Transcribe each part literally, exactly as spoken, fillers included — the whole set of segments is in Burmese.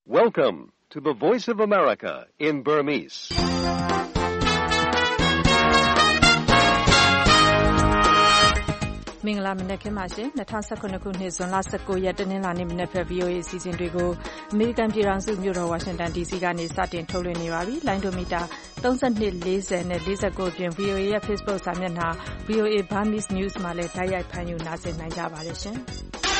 Welcome to the Voice of America in Burmese. ။မင်္ဂလာမနက်ခင်းပါရှင်။၂၀၁၇ခုနှစ်ဇွန်လ၁၉ရက်တနင်္လာနေ့မနက်ဖက် ဗီအိုအေ အစီအစဉ်တွေကိုအမေရိကန်ပြည်ထောင်စုမြို့တော်ဝါရှင်တန် ဒီစီ ကနေစတင်ထုတ်လွှင့်နေပါပြီ။လိုင်းဒိုမီတာ၃၂ ၄၀နဲ့၄၉ပြင် ဗီအိုအေ ရဲ့ Facebook စာမျက်နှာ ဗီအိုအေ Burmese News မှာလည်းတိုက်ရိုက်ဖမ်းယူနားဆင်နိုင်ကြပါတယ်ရှင်။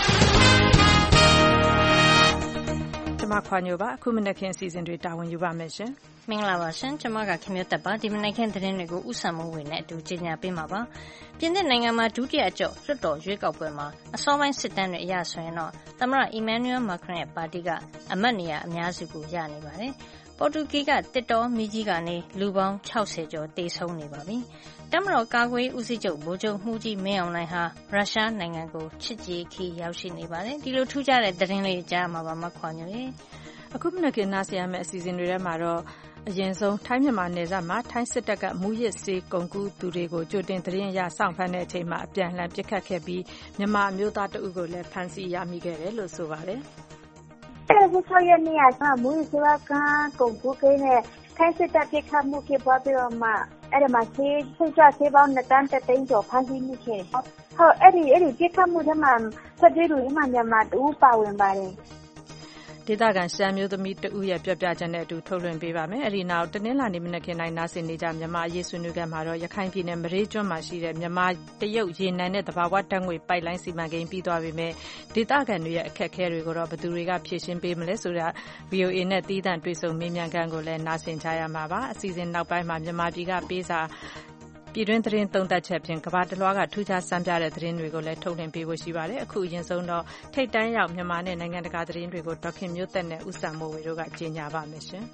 ကျွန်မခွာညိုပါအခုမနက်ခင်းအစီအစဉ်တွေတာဝန်ယူပါမယ်ရှင်။မင်္ဂလာပါရှင်။ကျွန်မကခင်မျိုးသက်ပါဒီမနက်ခင်းသတင်းတွေကိုဥဆောင်မှုဝင်နဲ့အတူကြီးညာပေးမှာပါ။ပြင်သစ်နိုင်ငံမှာဒုတိယအကျော့လွှတ်တော်ရွေးကောက်ပွဲမှာအစောပိုင်းစစ်တမ်းတွေအရဆိုရင်တော့သမ္မတ Emmanuel Macron ရဲ့ပါတီကအမတ်နေရာအများစုကိုရနေပါတယ်။ပေါ်တူဂီကတစ်တော်မီကြီးကနေလူပေါင်း၆၀ကျော်တေဆုံးနေပါပြီ။တမတော်ကာကွယ်ဦးစီးချုပ်ဗိုလ်ချုပ်မှုကြီးမင်းအောင်လှိုင်ဟာရုရှားနိုင်ငံကိုချစ်ကြည်ခီရောက်ရှိနေပါတယ်။ဒီလိုထူးခြားတဲ့သတင်းလေးကြားမှာပါမခွာညိုရေ။အခုမနက်ခင်းနားဆင်ရမယ့်အစီအစဉ်တွေထဲမှာတော့အရင်ဆုံးထိုင်းမြန်မာနယ်စပ်မှာထိုင်းစစ်တပ်ကမူရစ်စေးကုန်ကူးသူတွေကိုကြိုတင်သတင်းရစောင့်ဖမ်းတဲ့အချိန်မှာအပြန်အလှန်ပစ်ခတ်ခဲ့ပြီးမြန်မာအမျိုးသားတအုပ်ကိုလည်းဖမ်းဆီးရမိခဲ့တယ်လို့ဆိုပါတယ်။အဲဒီ၆ရက်နေ့ကမူရစ်စေးကကုန်ကူးကိန်းနဲ့ထိုင်းစစ်တပ်ပစ်ခတ်မှုဖြစ်ပွားပြီးတော့မှအဲ့ဒီမှာဆေးဆိတ်ကြဆေးပေါင်းနှစ်တန်းတစ်သိန်းကျော်ဖမ်းဆီးမိခဲ့တယ်။ဟုတ်အဲ့ဒီအဲ့ဒီပစ်ခတ်မှုထဲမှာဆက်ပြီးလူကြီးမှမြန်မာတအုပ်ပါဝင်ပါတယ်။ဒေသခံရှမ်းမျိုးသမီးတဦးရဲ့ပြောပြချက်နဲ့အတူထုတ်လွှင့်ပေးပါမယ်။အဲဒီနောက်တနင်္လာနေ့မနက်ခင်းတိုင်းနားဆင်နေကြမြန်မာအရေးဆွေးနွေးခဲ့မှာတော့ရခိုင်ပြည်နယ်မရေးကျွန်းမှာရှိတဲ့မြန်မာတရုတ်ရေနံနဲ့သဘာဝဓာတ်ငွေပိုက်လိုင်းစီမံကိန်းပြီးသွားပြီမဲ့ဒေသခံတွေရဲ့အခက်အခဲတွေကိုတော့ဘယ်သူတွေကဖြေရှင်းပေးမလဲဆိုတာ ဗီအိုအေ နဲ့တီးသန့်တွေ့ဆုံမေးမြန်းခန်းကိုလည်းနားဆင်ကြရမှာပါ။အစီအစဉ်နောက်ပိုင်းမှာမြန်မာပြည်ကပေးစာပြည်တွင်းသတင်းသုံးသပ်ချက်ဖြင့်ကမ္ဘာတလွှားကထူးခြားစမ်းပြတဲ့သတင်းတွေကိုလည်းထုတ်လွှင့်ပေးဖို့ရှိပါတယ်။အခုအရင်ဆုံးတော့ထိပ်တန်းရောက်မြန်မာနဲ့နိုင်ငံတကာသတင်းတွေကိုဒေါက်ခင်မျိုးသက်နဲ့ဦးစံမိုးဝေတို့ကကြေညာပါမယ်ရှင်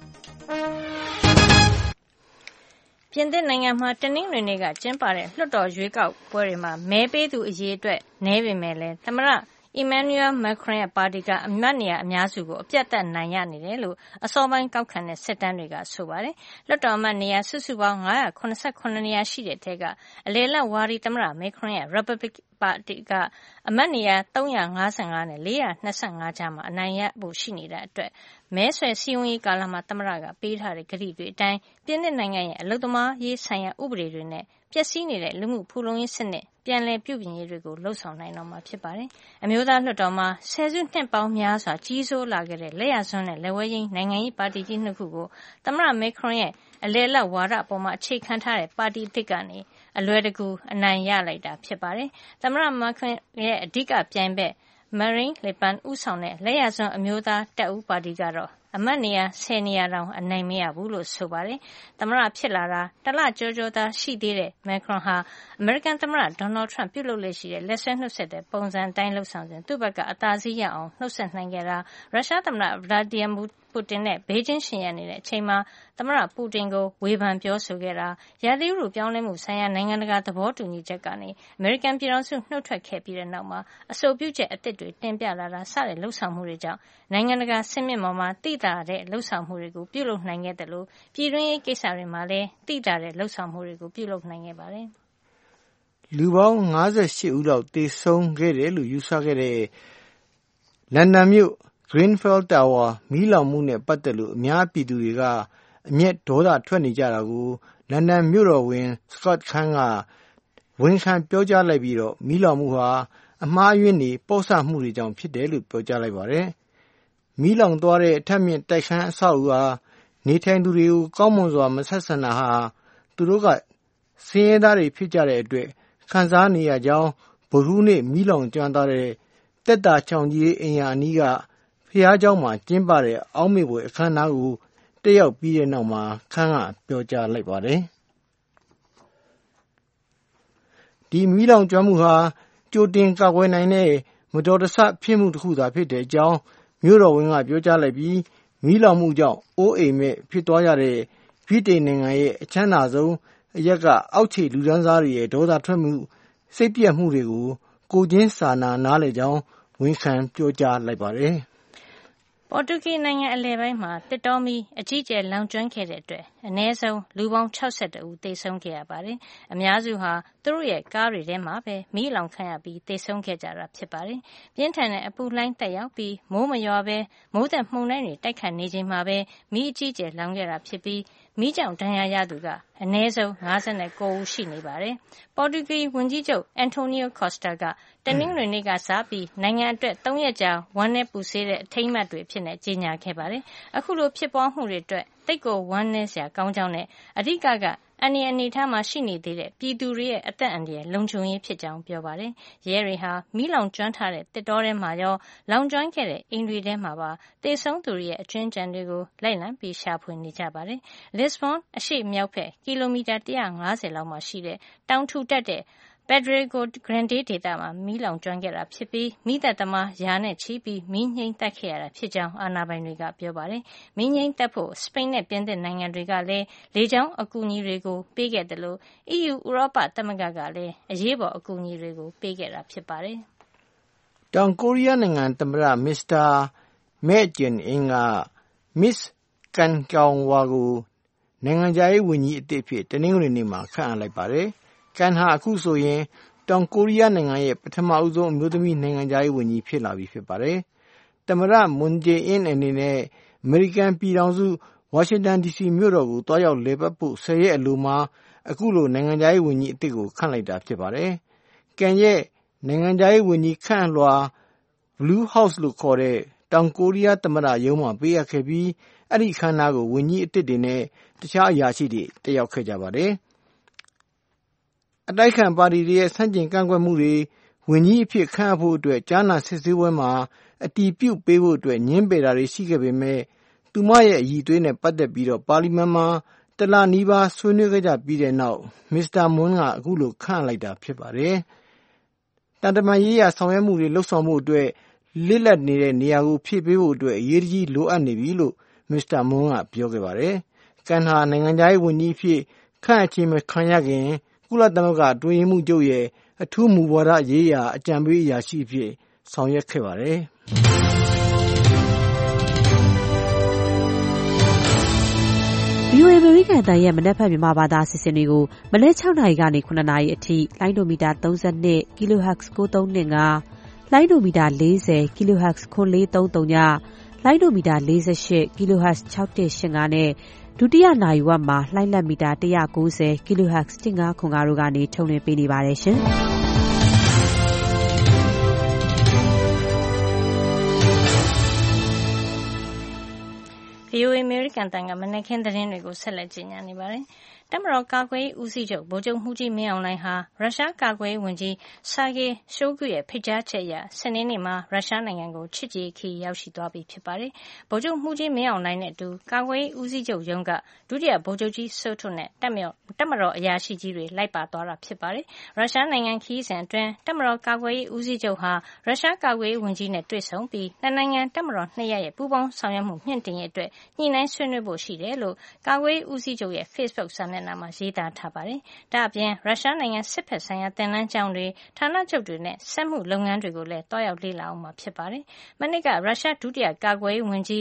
။ပြင်သစ်နိုင်ငံမှာတနင်္ဂနွေနေ့ကကျင်းပတဲ့လွှတ်တော်ရွေးကောက်ပွဲတွေမှာမဲပေးသူအရေအတွက်နည်းပေမဲ့လည်းသမ္မတEmmanuel Macron ရဲ့ပါတီကအမတ်နေရာအများစုကိုအပြတ်သက်နိုင်ရနေတယ်လို့အစောပိုင်းကောက်ခံတဲ့စစ်တမ်းတွေကဆိုပါတယ်။လွှတ်တော်အမတ်နေရာစုစုပေါင်း၅၇၇နေရာရှိတဲ့ထဲကအလယ်လတ်ဝါဒီသမ္မတ Macron ရဲ့ Republic ပါတီကအမတ်နေရာ၃၅၅နဲ့၄၂၅ကြားမှာအနိုင်ရဖို့ရှိနေတဲ့အတွက်မဲဆွယ်စည်းရုံးရေးကာလမှာသမ္မတကပေးထားတဲ့ကတိတွေအတိုင်းပြင်သစ်နိုင်ငံရဲ့အလုပ်သမားရေးဆိုင်ရာဥပဒေတွေနဲ့ပျက်စီးနေတဲ့လူမှုဖူလုံရေးစနစ်ပြန်လည်ပြုပြင်ရေးတွေကိုလှုပ်ဆောင်နိုင်တော့မှာဖြစ်ပါတယ်။အမျိုးသားလွှတ်တော်မှာဆယ်စုနှစ်ပေါင်းများစွာကြီးစိုးလာခဲ့တဲ့လက်ရစွန်းနဲ့လက်ဝဲရင်းနိုင်ငံရေးပါတီကြီးနှစ်ခုကိုသမ္မတ Macron ရဲ့အလယ်လတ်ဝါဒအပေါ်မှာအခြေခံထားတဲ့ပါတီတစ်ကနေအလွယ်တကူအနိုင်ရလိုက်တာဖြစ်ပါတယ်။သမ္မတ Macron ရဲ့အဓိကပြိုင်ဘက် Marine Le Pen ဦးဆောင်တဲ့လက်ရစွန်းအမျိုးသားတပ်ဦးပါတီကတော့အမတ်နေရာ၁၀နေရာတောင်အနိုင်မရဘူးလို့ဆိုပါတယ်။သမ္မတဖြစ်လာတာတလကျော်ကျော်သာရှိသေးတဲ့ Macron ဟာအမေရိကန်သမ္မတ Donald Trump ပြုလုပ်လက်ရှိတဲ့လက်ဆွဲနှုတ်ဆက်တဲ့ပုံစံအတိုင်းလှုပ်ဆောင်စဉ်သူ့ဘက်ကအသာစီးရအောင်နှုတ်ဆက်နိုင်ခဲ့တာရုရှားသမ္မတ Vladimir Putin နဲ့ဘေဂျင်းရှင်ရနေတဲ့အချိန်မှာသမ္မတ Putin ကိုဝေဖန်ပြောဆိုခဲ့တာရာသီဥတုပြောင်းလဲမှုဆိုင်ရာနိုင်ငံတကာသဘောတူညီချက်ကနေအမေရိကန်ပြည်ထောင်စုနှုတ်ထွက်ခဲ့ပြီးတဲ့နောက်မှာအဆိုပြုချက်အသစ်တွေတင်ပြလာတာစတဲ့လှုပ်ဆောင်မှုတွေကြောင့်နိုင်ငံတကာစင်မြင့်ပေါ်မှာတိတာတဲ့လှုပ်ဆောင်မှုတွေကိုပြုလုပ်နိုင်ခဲ့တယ်လို့ပြည်တွင်းရေးကိစ္စတွေမှာလည်းတိတာတဲ့လှုပ်ဆောင်မှုတွေကိုပြုလုပ်နိုင်ခဲ့ပါတယ်။လူပေါင်း၅၈ဦးလောက်တေဆုံးခဲ့တယ်လို့ယူဆခဲ့တဲ့လန်ဒန်မြို့Grenfell Tower မီးလောင်မှုနဲ့ပတ်သက်လို့အများပြည်သူတွေကအမျက်ဒေါသထွက်နေကြတာကိုလန်ဒန်မြို့တော်ဝန် Scott Khan ကဝန်ခံပြောကြားလိုက်ပြီးတော့မီးလောင်မှုဟာအမှားအယွင်းတွေပေါ့ဆမှုတွေကြောင့်ဖြစ်တယ်လို့ပြောကြားလိုက်ပါတယ်။မီးလောင်သွားတဲ့အထက်မြင့်တိုက်ခန်းအဆောက်အဦဟာနေထိုင်သူတွေကိုကောင်းမွန်စွာမဆက်ဆံတာဟာသူတို့ကဆင်းရဲသားတွေဖြစ်ကြတဲ့အတွက်ခံစားနေရကြောင်းဗုဒ္ဓဟူးနေ့မီးလောင်ကျွမ်းသွားတဲ့တက်တာချောင်ကြီးအင်ယာအနီးကဖျားเจ้าမှာကျင်းပတဲ့အောက်မေ့ပွဲအခမ်းအနားကိုတက်ရောက်ပြီးတဲ့နောက်မှာခန်းကပြောကြားလိုက်ပါတယ်။ဒီမီးလောင်ကျွမ်းမှုဟာကြိုတင်ကာကွယ်နိုင်တဲ့မတော်တဆဖြစ်မှုတစ်ခုသာဖြစ်တဲ့အကြောင်းမြို့တော်ဝန်ကပြောကြားလိုက်ပြီးမီးလောင်မှုကြောင့်အိုးအိမ်မဲ့ဖြစ်သွားရတဲ့ဗြိတိန်နိုင်ငံရဲ့အချမ်းသာဆုံးအရက်ကအောက်ခြေလူဒန်းစားတွေရဲ့ဒေါသထွက်မှုစိတ်ပြတ်မှုတွေကိုကိုချင်းစာနာနားလည်ကြောင်းဝန်ခံပြောကြားလိုက်ပါတယ်။ပေါ်တူဂီနိုင်ငံအလယ်ပိုင်းမှာတစ်တောမီအကြီးကျယ်လောင်ကျွမ်းခဲ့တဲ့အတွက်အနည်းဆုံးလူပေါင်း၆၁ဦးသေဆုံးခဲ့ရပါတယ်။အများစုဟာသူတို့ရဲ့ကားတွေထဲမှာပဲမီးအလောင်ခံရပြီးသေဆုံးခဲ့ကြတာဖြစ်ပါတယ်။ပြင်းထန်တဲ့အပူလှိုင်းတက်ရောက်ပြီးမိုးမရွာပဲမိုးသက်မှုန်တိုင်းတွေတိုက်ခတ်နေချိန်မှာပဲမီးအကြီးကျယ်လောင်ခဲ့တာဖြစ်ပြီးမီးကြောင့်ဒဏ်ရာရသူကအနည်းဆုံး၅၉ဦးရှိနေပါတယ်။ပေါ်တူဂီဝန်ကြီးချုပ်အန်တိုနီယိုကော့စတာကတနင်္ဂနွေနေ့ကစပြီးနိုင်ငံအတွက်သုံးရက်ကြာဝမ်းနည်းပူဆွေးတဲ့အထိမ်းအမှတ်တွေအဖြစ်ကြေညာခဲ့ပါတယ်။အခုလိုဖြစ်ပွားမှုတွေအတွက်သိပ်ကိုဝမ်းနည်းစရာကောင်းကြောင်းနဲ့အဓိကကအန္တရာယ်အနေအထားမှာရှိနေသေးတဲ့ပြည်သူတွေရဲ့အသက်အန္တရာယ်လုံခြုံရေးဖြစ်ကြောင်းပြောပါတယ်။ရဲတွေဟာမီးလောင်ကျွမ်းထားတဲ့သစ်တောထဲမှာရောလောင်ကျွမ်းခဲ့တဲ့အိမ်တွေထဲမှာပါသေဆုံးသူတွေရဲ့အကျွမ်းကျန်တွေကိုလိုက်လံပြီးရှာဖွေနေကြပါတယ်။ Lisbon အရှေ့မြောက်ဘက်ကီလိုမီတာ၁၅၀လောက်မှာရှိတဲ့တောင်ထူထပ်တဲ့ Pedrego Grande ဒေသမှာမီးလောင်ကျွမ်းခဲ့တာဖြစ်ပြီးမီးသတ်သမားရာနဲ့ချီပြီးမီးငြိမ်းသတ်ခဲ့ရတာဖြစ်ကြောင်းအာဏာပိုင်တွေကပြောပါတယ်။မီးငြိမ်းသတ်ဖို့စပိန်နဲ့ပြင်သစ်နိုင်ငံတွေကလည်းလေကြောင်းအကူအညီတွေကိုပေးခဲ့တယ်လို့ အီးယူ ဥရောပသမဂ္ဂကလည်းအရေးပေါ်အကူအညီတွေကိုပေးခဲ့တာဖြစ်ပါတယ်။တောင်ကိုရီးယားနိုင်ငံသမ္မတမစ္စတာမဲဂျင်အင်ကမစ္စကန်ကောင်ဝါကိုနိုင်ငံခြားရေးဝန်ကြီးအသစ်ဖြစ်တနင်္ဂနွေနေ့မှာခန့်အပ်လိုက်ပါတယ်။ကန်ဟာအခုဆိုရင်တောင်ကိုရီးယားနိုင်ငံရဲ့ပထမအဦးဆုံးအမျိုးသမီးနိုင်ငံခြားရေးဝန်ကြီးဖြစ်လာပြီဖြစ်ပါတယ်။သမ္မတမွန်ဂျေအင်းအနေနဲ့အမေရိကန်ပြည်ထောင်စုဝါရှင်တန်ဒီစီမြို့တော်ကိုတွားရောက်လည်ပတ်ဖို့ဆယ်ရက်အလိုမှာအခုလိုနိုင်ငံခြားရေးဝန်ကြီးအသစ်ကိုခန့်လိုက်တာဖြစ်ပါတယ်။ကန်ရဲ့နိုင်ငံခြားရေးဝန်ကြီးခန့်လွှာ Blue House လို့ခေါ်တဲ့တောင်ကိုရီးယားသမ္မတရုံးမှာပေးအပ်ခဲ့ပြီးအဲ့ဒီခမ်းနားကိုဝန်ကြီးအသစ်တွေနဲ့တခြားအရာရှိတွေတက်ရောက်ခဲ့ကြပါတယ်။အတိုက်ခံပါတီတွေရဲ့ဆန့်ကျင်ကန့်ကွက်မှုတွေဝန်ကြီးအဖြစ်ခန့်အပ်ဖို့အတွက်ကြားနာစစ်ဆေးပွဲမှာအတည်ပြုပေးဖို့အတွက်ညှင်းပယ်တာတွေရှိခဲ့ပေမဲ့သူမရဲ့အည်သွေးနဲ့ပတ်သက်ပြီးတော့ပါလီမန်မှာတလနီးပါးဆွေးနွေးခဲ့ကြပြီးတဲ့နောက်မစ္စတာမွန်းကအခုလိုခန့်လိုက်တာဖြစ်ပါတယ်။တန်တမာရေးရဆောင်ရွက်မှုတွေလှုပ်ဆောင်မှုအတွက်လစ်လက်နေတဲ့နေရာကိုဖြည့်ပေးဖို့အတွက်အရေးကြီးလိုအပ်နေပြီလို့မစ္စတာမွန်းကပြောခဲ့ပါတယ်။ကန်ဟာနိုင်ငံခြားရေးဝန်ကြီးဖြစ်ခန့်အပ်ခြင်းမခံရခင်ကုလသမဂ္ဂအတွင်းရေးမှူးချုပ်ရဲ့အထူးမူဝါဒရေးရာအကြံပေးအရာရှိဖြစ်ဆောင်ရွက်ခဲ့ပါတယ်။ဗွီအိုအေ အမေရိကန်အသံရဲ့မနက်ဖြန်မြန်မာဘာသာအစီအစဉ်တွေကိုမနက်၆နာရီကနေ၇နာရီအထိလိုင်းဒိုမီတာသုံး၂ kilohertz ၉၃၂၅လိုင်းဒိုမီတာ၄၀ kilohertz ခွန်၄၃၃ညလိုင်းဒိုမီတာ၄၈ kilohertz ၆၁၈၅နဲ့ဒုတိယနာရီဝက်မှာလှိုင်းလက်မီတာ၁၉၀ kilohertz ၁၅ခွန်၅တို့ကနေထုတ်လွှင့်ပေးနေပါတယ်ရှင်။ဗွီအိုအေ အမေရိကန်အသံကမနက်ခင်းသတင်းတွေကိုဆက်လက်ကြေညာနေပါတယ်။တပ်မတော်ကာကွယ်ရေးဦးစီးချုပ်ဗိုလ်ချုပ်မှူးကြီးမင်းအောင်လှိုင်ဟာရုရှားကာကွယ်ရေးဝန်ကြီး Sergei Shoigu ရဲ့ဖိတ်ကြားချက်အရစနေနေ့မှာရုရှားနိုင်ငံကိုချစ်ကြည်ရေးခရီးရောက်ရှိသွားပြီဖြစ်ပါတယ်။ဗိုလ်ချုပ်မှူးကြီးမင်းအောင်လှိုင်နဲ့အတူကာကွယ်ရေးဦးစီးချုပ်ရုံးကဒုတိယဗိုလ်ချုပ်ကြီးစိုးထွဋ်နဲ့တပ်မတော်အရာရှိကြီးတွေလိုက်ပါသွားတာဖြစ်ပါတယ်။ရုရှားနိုင်ငံခရီးစဉ်အတွင်းတပ်မတော်ကာကွယ်ရေးဦးစီးချုပ်ဟာရုရှားကာကွယ်ရေးဝန်ကြီးနဲ့တွေ့ဆုံပြီးနှစ်နိုင်ငံတပ်မတော်နှစ်ရပ်ရဲ့ပူးပေါင်းဆောင်ရွက်မှုမြှင့်တင်ရေးအတွက်ညှိနှိုင်းဆွေးနွေးဖို့ရှိတယ်လို့ကာကွယ်ရေးဦးစီးချုပ်ရဲ့ Facebook စာမျက်နှာမှာရေးသားထားပါတယ်။ဒါ့အပြင်ရုရှားနိုင်ငံစစ်ဘက်ဆိုင်ရာသင်တန်းကျောင်းတွေဌာနချုပ်တွေနဲ့စက်မှုလုပ်ငန်းတွေကိုလည်းတွားရောက်လေ့လာအောင်မှာဖြစ်ပါတယ်။မနှစ်ကရုရှားဒုတိယကာကွယ်ရေးဝန်ကြီး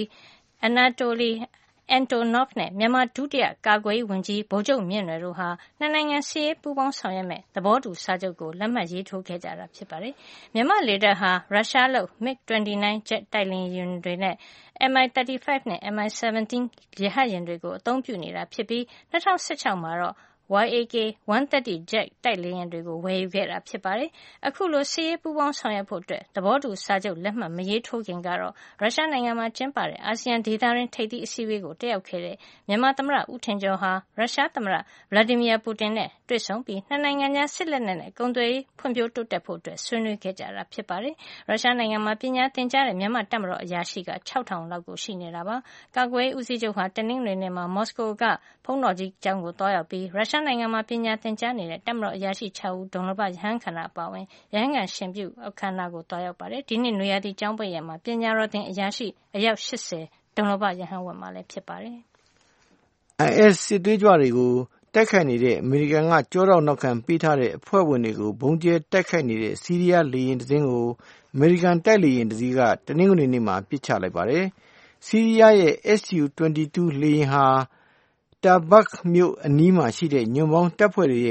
Anatoly Antonov နဲ့မြန်မာဒုတိယကာကွယ်ရေးဝန်ကြီးဗိုလ်ချုပ်မြင့်နွယ်တို့ဟာနှစ်နိုင်ငံစစ်ရေးပူးပေါင်းဆောင်ရွက်မဲ့သဘောတူစာချုပ်ကိုလက်မှတ်ရေးထိုးခဲ့ကြတာဖြစ်ပါတယ်။မြန်မာလေတပ်ဟာရုရှားလုပ် MiG ၂၉ ဂျက်တိုက်လေယာဉ်တွေနဲ့ M I ၃၅ နဲ့ M I ၁၇ ရဟတ်ယာဉ်တွေကိုအသုံးပြုနေတာဖြစ်ပြီး၂၀၁၆မှာတော့Y A K ၁၃၀ ဂျက်တိုက်လေယာဉ်တွေကိုဝယ်ယူခဲ့တာဖြစ်ပါတယ်။အခုလိုစစ်ရေးပူးပေါင်းဆောင်ရွက်ဖို့အတွက်သဘောတူစာချုပ်လက်မှတ်မရေးထိုးခင်ကတော့ရုရှားနိုင်ငံမှာကျင်းပတဲ့အာဆီယံဒေသတွင်းထိပ်သီးအစည်းအဝေးကိုတက်ရောက်ခဲ့တဲ့မြန်မာသမ္မတဦးထင်ကျော်ဟာရုရှားသမ္မတ Vladimir Putin နဲ့တွေ့ဆုံပြီးနှစ်နိုင်ငံကြားစစ်လက်နက်နဲ့ကုန်သွယ်ရေးဖွံ့ဖြိုးတိုးတက်ဖို့အတွက်ဆွေးနွေးခဲ့ကြတာဖြစ်ပါတယ်။ရုရှားနိုင်ငံမှာပညာသင်ကြားတဲ့မြန်မာတပ်မတော်အရာရှိက၆ထောင်လောက်ကိုရှိနေတာပါ။ကာကွယ်ရေးဦးစီးချုပ်ဟာတနင်္ဂနွေနေ့မှာမော်စကိုကဘုန်းတော်ကြီးကျောင်းကိုသွားရောက်ပြီးရုရှားနိုင်ငံမှာပညာသင်ကြားနေတဲ့တပ်မတော်အရာရှိ၆ဦးဒုံလဘရဟန်းခန္ဓာအပါအဝင်ရဟန်းခံရှင်ပြုအခမ်းအနားကိုသွားရောက်ပါတယ်။ဒီနှစ်နွေရာသီကျောင်းပိတ်ရက်မှာပညာတော်သင်အရာရှိအယောက်၈၀ဒုံလဘရဟန်းဝတ်မှာလည်းဖြစ်ပါတယ်။ I S စစ်သွေးကြွတွေကိုတိုက်ခိုက်နေတဲ့အမေရိကန်ကကြောတော့နောက်ခံပေးထားတဲ့အဖွဲ့ဝင်တွေကိုဘုံကျဲတိုက်ခိုက်နေတဲ့ဆီးရီးယားလေယာဉ်တစ်စင်းကိုအမေရိကန်တိုက်လေယာဉ်တစ်စီးကတနင်္ဂနွေနေ့မှာပစ်ချလိုက်ပါတယ်။ဆီးရီးယားရဲ့ S U ၂၂ လေယာဉ်ဟာတာဘတ်မြို့အနီးမှာရှိတဲ့ညွန့်ပေါင်းတပ်ဖွဲ့တွေရဲ့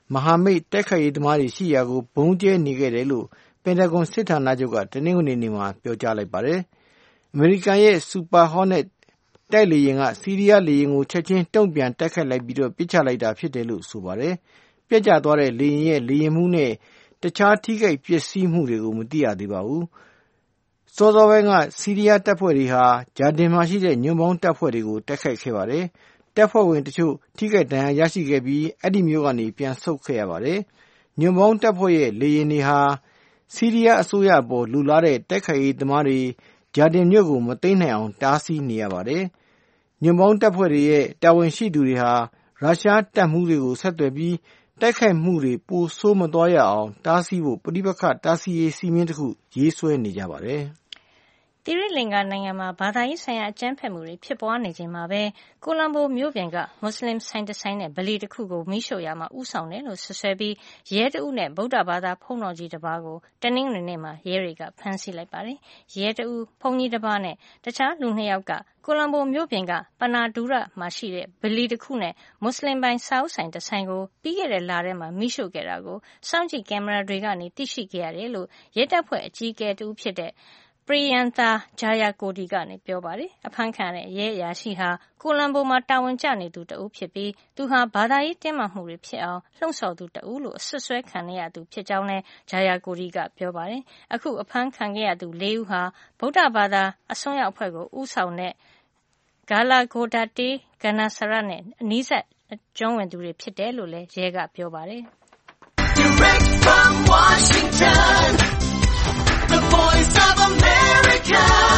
မဟာမိတ်တိုက်ခိုက်ရေးသမားတွေရှိရာကိုဘုံကျဲနေခဲ့တယ်လို့ပင်တဂွန်စစ်ဌာနချုပ်ကတနင်္ဂနွေနေ့မှာပြောကြားလိုက်ပါတယ်။အမေရိကန်ရဲ့စူပါဟော့နက်တိုက်လေယာဉ်ကစီးရီးယားလေယာဉ်ကိုချက်ချင်းတုံ့ပြန်တိုက်ခတ်လိုက်ပြီးတော့ပစ်ချလိုက်တာဖြစ်တယ်လို့ဆိုပါတယ်။ပြက်ကျသွားတဲ့လေယာဉ်ရဲ့လေယာဉ်မှုနဲ့တခြားထိခိုက်ပျက်စီးမှုတွေကိုမသိရသေးပါဘူး။စောစောပိုင်းကစီးရီးယားတပ်ဖွဲ့တွေဟာဂျာဒင်မှာရှိတဲ့ညွန့်ပေါင်းတပ်ဖွဲ့တွေကိုတိုက်ခိုက်ခဲ့ပါတယ်။တပ်ဖွဲ့ဝင်တချို့ထိခိုက်ဒဏ်ရာရရှိခဲ့ပြီးအဲ့ဒီမျိုးကနေပြန်ဆုတ်ခဲ့ရပါတယ်။ညွန့်ပေါင်းတပ်ဖွဲ့ရဲ့လေယာဉ်တွေဟာစီးရီးယားအစိုးရအပေါ်လူလာတဲ့တိုက်ခိုက်ရေးသမားတွေဂျာဒင်မြို့ကိုမသိမ်းနိုင်အောင်တားဆီးနေရပါတယ်။ညွန့်ပေါင်းတပ်ဖွဲ့တွေရဲ့တာဝန်ရှိသူတွေဟာရုရှားတပ်မှုတွေကိုဆက်သွယ်ပြီးတိုက်ခိုက်မှုတွေပိုဆိုးမသွားရအောင်တားဆီးဖို့ပဋိပက္ခတားဆီးရေးစီမင်းတစ်ခုရေးဆွဲနေကြပါတယ်။သီရိလင်္ကာနိုင်ငံမှာဘာသာရေးဆိုင်ရာအကြမ်းဖက်မှုတွေဖြစ်ပွားနေချိန်မှာပဲကိုလံဘိုမြို့ပြင်ကမွတ်စလင်ဆိုင်တဆိုင်နဲ့ဗလီတစ်ခုကိုမိရှို့ရာမှာဥဆောင်တယ်လို့ဆွဆွဲပြီးရဲတအုပ်နဲ့ဗုဒ္ဓဘာသာဘုန်းတော်ကြီးတစ်ပါးကိုတနင်္ဂနွေနေ့မှာရဲတွေကဖမ်းဆီးလိုက်ပါတယ်။ရဲတအုပ်ဘုန်းကြီးတစ်ပါးနဲ့တခြားလူနှစ်ယောက်ကကိုလံဘိုမြို့ပြင်ကပနာဒူရမှာရှိတဲ့ဗလီတစ်ခုနဲ့မွတ်စလင်ပိုင်းစာအုပ်ဆိုင်တစ်ဆိုင်ကိုပြီးခဲ့တဲ့လထဲမှာမိရှို့ခဲ့တာကိုစောင့်ကြည့်ကင်မရာတွေကနေသိရှိခဲ့ရတယ်လို့ရဲတပ်ဖွဲ့အကြီးအကဲတဦးဖြစ်တဲ့ပရိယန်သာဂျာယာကိုဒီကနေပြောပါတယ်။အဖမ်းခံတဲ့ရဲအရာရှိဟာကိုလံဘိုမှာတာဝန်ကျနေသူတဦးဖြစ်ပြီးသူဟာဘာသာရေးတင်းမာမှုတွေဖြစ်အောင်လှုံ့ဆော်သူတဦးလို့ဆွဆွဲခံရသူဖြစ်ကြောင်းလည်းဂျာယာကိုဒီကပြောပါတယ်။အခုအဖမ်းခံခဲ့ရသူလေးဦးဟာဗုဒ္ဓဘာသာအစွန်းရောက်အဖွဲ့ကိုဦးဆောင်တဲ့ဂါလာဂိုဒါတေးဂနာဆရာနဲ့အနီးစပ်ကျွမ်းဝင်သူတွေဖြစ်တယ်လို့လည်းရဲကပြောပါတယ်။ Direct from Washington The Voice of America,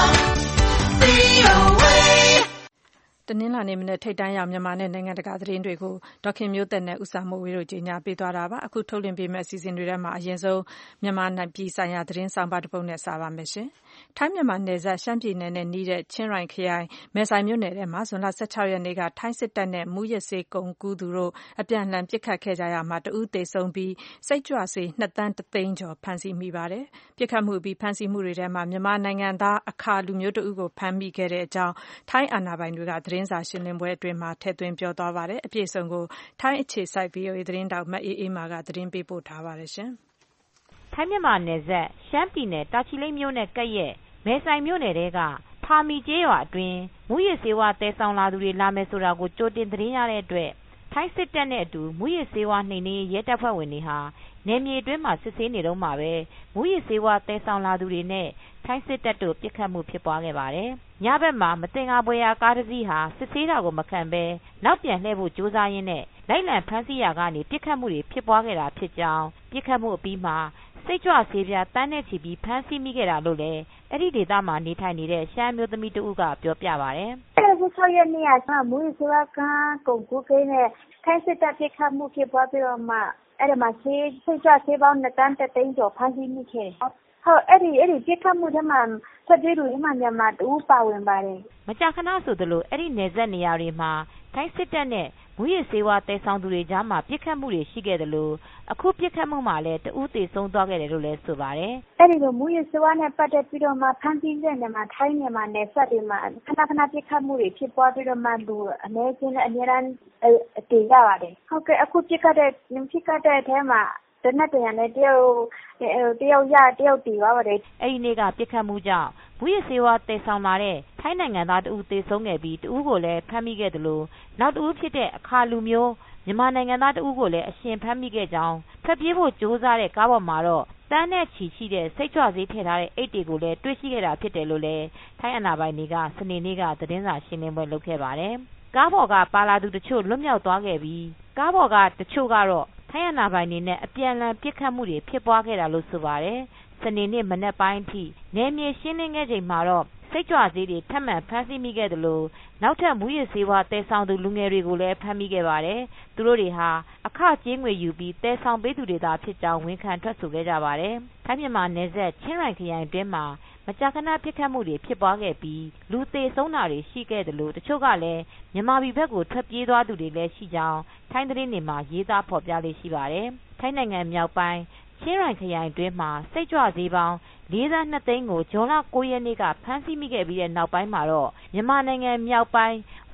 V O A တနင်္လာနေ့မနေ့ထိတ်တန်းရောက်မြန်မာနဲ့နိုင်ငံတကာသတင်းတွေကိုဒေါက်ခင်မျိုးသက်နဲ့ဦးစာမိုးဝေတို့ကြီးညာပေးသွားတာပါအခုထုတ်လွှင့်ပေးမယ့်အစီအစဉ်တွေထဲမှာအရင်ဆုံးမြန်မာနိုင်ပြည်ဆိုင်ရာသတင်းဆောင်ပါတစ်ပုဒ်နဲ့စပါမယ်ရှင်ထိုင်းမြန်မာနယ်စပ်ရှမ်းပြည်နယ်နဲ့နီးတဲ့ချင်းရိုင်ခရိုင်မဲဆိုင်မြို့နယ်ထဲမှာဇွန်လ၁၆ရက်နေ့ကထိုင်းစစ်တပ်နဲ့မူရစ်စေးကုန်ကူးသူတို့အပြန်အလှန်ပစ်ခတ်ခဲ့ကြရမှာတဦးသေဆုံးပြီးစိတ်ကြွဆေးနှစ်သန်းတစ်သိန်းကျော်ဖမ်းဆီးမိပါတယ်ပစ်ခတ်မှုပြီးဖမ်းဆီးမှုတွေထဲမှာမြန်မာနိုင်ငံသားအခါလူမျိုးတဦးကိုဖမ်းမိခဲ့တဲ့အကြောင်းထိုင်းအာဏာပိုင်တွေကသတင်းစာရှင်းလင်းပွဲအတွင်းမှာထည့်သွင်းပြောသွားပါတယ်အပြည့်အစုံကိုထိုင်းအခြေစိုက် V O A သတင်းတောက်မအေးအေးမာကသတင်းပေးပို့ထားပါတယ်ရှင်ထိုင်းမြန်မာနယ်စပ်ရှမ်းပြည်နယ်တာချီလိတ်မြို့နဲ့ကပ်ရက်မဲဆိုင်မြို့နယ်ထဲကဖာမီကျေးရွာအတွင်းမူရစ်ဆေးဝါးတဲဆောင်လာသူတွေလာမယ်ဆိုတာကိုကြိုတင်သတင်းရတဲ့အတွက်ထိုင်းစစ်တပ်နဲ့အတူမူရစ်ဆေးဝါးနှိမ်နင်းရဲတပ်ဖွဲ့ဝင်တွေဟာနယ်မြေအတွင်းမှာစစ်ဆေးနေတော့မှာပဲမူရစ်ဆေးဝါးတဲဆောင်လာသူတွေနဲ့ထိုင်းစစ်တပ်တို့ပစ်ခတ်မှုဖြစ်ပွားခဲ့ပါတယ်။ညဘက်မှာမတင်ကားပွဲရာကားတစ်စီးဟာစစ်ဆေးတာကိုမခံဘဲနောက်ပြန်လှည့်ဖို့ကြိုးစားရင်းနဲ့လိုက်လံဖမ်းဆီးရာကနေပစ်ခတ်မှုတွေဖြစ်ပွားခဲ့တာဖြစ်ကြောင်းပစ်ခတ်မှုအပြီးမှာစိတ်ကြွဆေးပြားတန်းနဲ့ချီပြီးဖမ်းဆီးမိခဲ့တာလို့လည်းအဲ့ဒီဒေသမှာနေထိုင်နေတဲ့ရှမ်းမျိုးသမီးတဦးကပြောပြပါတယ်။အဲ့ဒီ၆ရက်နေ့ကမူရစ်ဆေးဝါးကကုန်ကူးကိန်းနဲ့ထိုင်းစစ်တပ်ပစ်ခတ်မှုဖြစ်ပွားပြီးတော့မှအဲ့ဒီမှာဆေးစိတ်ကြွဆေးပေါင်းနှစ်သန်းတစ်သိန်းကျော်ဖမ်းဆီးမိခဲ့တယ်။ဟုတ်အဲ့ဒီအဲ့ဒီပစ်ခတ်မှုထဲမှာဆက်ပြီးလူမှမြန်မာတူပါဝင်ပါတယ်မကြာခဏဆိုသလိုအဲ့ဒီနယ်စပ်နေရာတွေမှာထိုင်းစစ်တပ်နဲ့မူရစ်ဆေးဝါးတဲဆောင်သူတွေကြားမှာပစ်ခတ်မှုတွေရှိခဲ့တယ်လို့အခုပစ်ခတ်မှုမှာလည်းတဦးသေဆုံးသွားခဲ့တယ်လို့လည်းဆိုပါတယ်အဲ့ဒီလိုမူရစ်ဆေးဝါးနဲ့ပတ်သက်ပြီးတော့မှဖမ်းဆီးတဲ့နေမှာထိုင်းမြန်မာနယ်စပ်တွေမှာခဏခဏပစ်ခတ်မှုတွေဖြစ်ပွားပြီးတော့မှလူအနည်းချင်းနဲ့အများအားတည်ရပါတယ်ဟုတ်ကဲ့အခုပစ်ခတ်တဲ့ပစ်ခတ်တဲ့အထဲမှာတနက်တရနဲ့တယောက်တယောက်ရတယောက်တည်သွားပါတယ်အဲ့ဒီနေ့ကပစ်ခတ်မှုကြောင့်မူရစ်ဆေးဝါးတည်ဆောင်လာတဲ့ထိုင်းနိုင်ငံသားတဦးသေဆုံးခဲ့ပြီးတဦးကိုလည်းဖမ်းမိခဲ့တယ်လို့နောက်တဦးဖြစ်တဲ့အခါလူမျိုးမြန်မာနိုင်ငံသားတဦးကိုလည်းအရှင်ဖမ်းမိခဲ့ကြောင်းဖက်ပြေးဖို့ကြိုးစားတဲ့ကားပေါ်မှာတော့တန်းနဲ့ချီရှိတဲ့စိတ်ကြွဆေးထည့်ထားတဲ့အိတ်တွေကိုလည်းတွေ့ရှိခဲ့တာဖြစ်တယ်လို့လည်းထိုင်းအာဏာပိုင်တွေကစနေနေ့ကသတင်းစာရှင်းလင်းပွဲလုပ်ခဲ့ပါတယ်ကားပေါ်ကပါလာသူတချို့လွတ်မြောက်သွားခဲ့ပြီးကားပေါ်ကတချို့ကတော့ထိုင်းအာဏာပိုင်တွေနဲ့အပြန်အလှန်ပစ်ခတ်မှုတွေဖြစ်ပွားခဲ့တာလို့ဆိုပါတယ်စနေနေ့မနက်ပိုင်းအထိနယ်မြေရှင်းလင်းခဲ့ချိန်မှာတော့စိတ်ကြွဆေးတွေထပ်မံဖမ်းဆီးမိခဲ့တယ်လို့နောက်ထပ်မူရစ်ဆေးဝါးတဲဆောင်သူလူငယ်တွေကိုလည်းဖမ်းမိခဲ့ပါတယ်သူတို့တွေဟာအခကြေးငွေယူပြီးတဲဆောင်ပေးသူတွေသာဖြစ်ကြောင်းဝန်ခံထွက်ဆိုခဲ့ကြပါတယ်ထိုင်းမြန်မာနယ်စပ်ချင်းရိုင်ခရိုင်တွင်းမှာမကြာခဏပစ်ခတ်မှုတွေဖြစ်ပွားခဲ့ပြီးလူသေဆုံးတာတွေရှိခဲ့တယ်လို့တချို့ကလည်းမြန်မာပြည်ဘက်ကိုထွက်ပြေးသွားသူတွေလည်းရှိကြောင်းထိုင်းသတင်းတွေမှာရေးသားဖော်ပြလေးရှိပါတယ်ထိုင်းနိုင်ငံမြောက်ပိုင်းချင်းရိုင်ခရိုင်တွင်းမှာစိတ်ကြွဆေးပေါင်းလေးသန်းနှစ်သိန်းကိုဇွန်လ၉ရက်နေ့ကဖမ်းဆီးမိခဲ့ပြီးတဲ့နောက်ပိုင်းမှာတော့မြန်မာနိုင်ငံမြောက်ပိုင်းဝ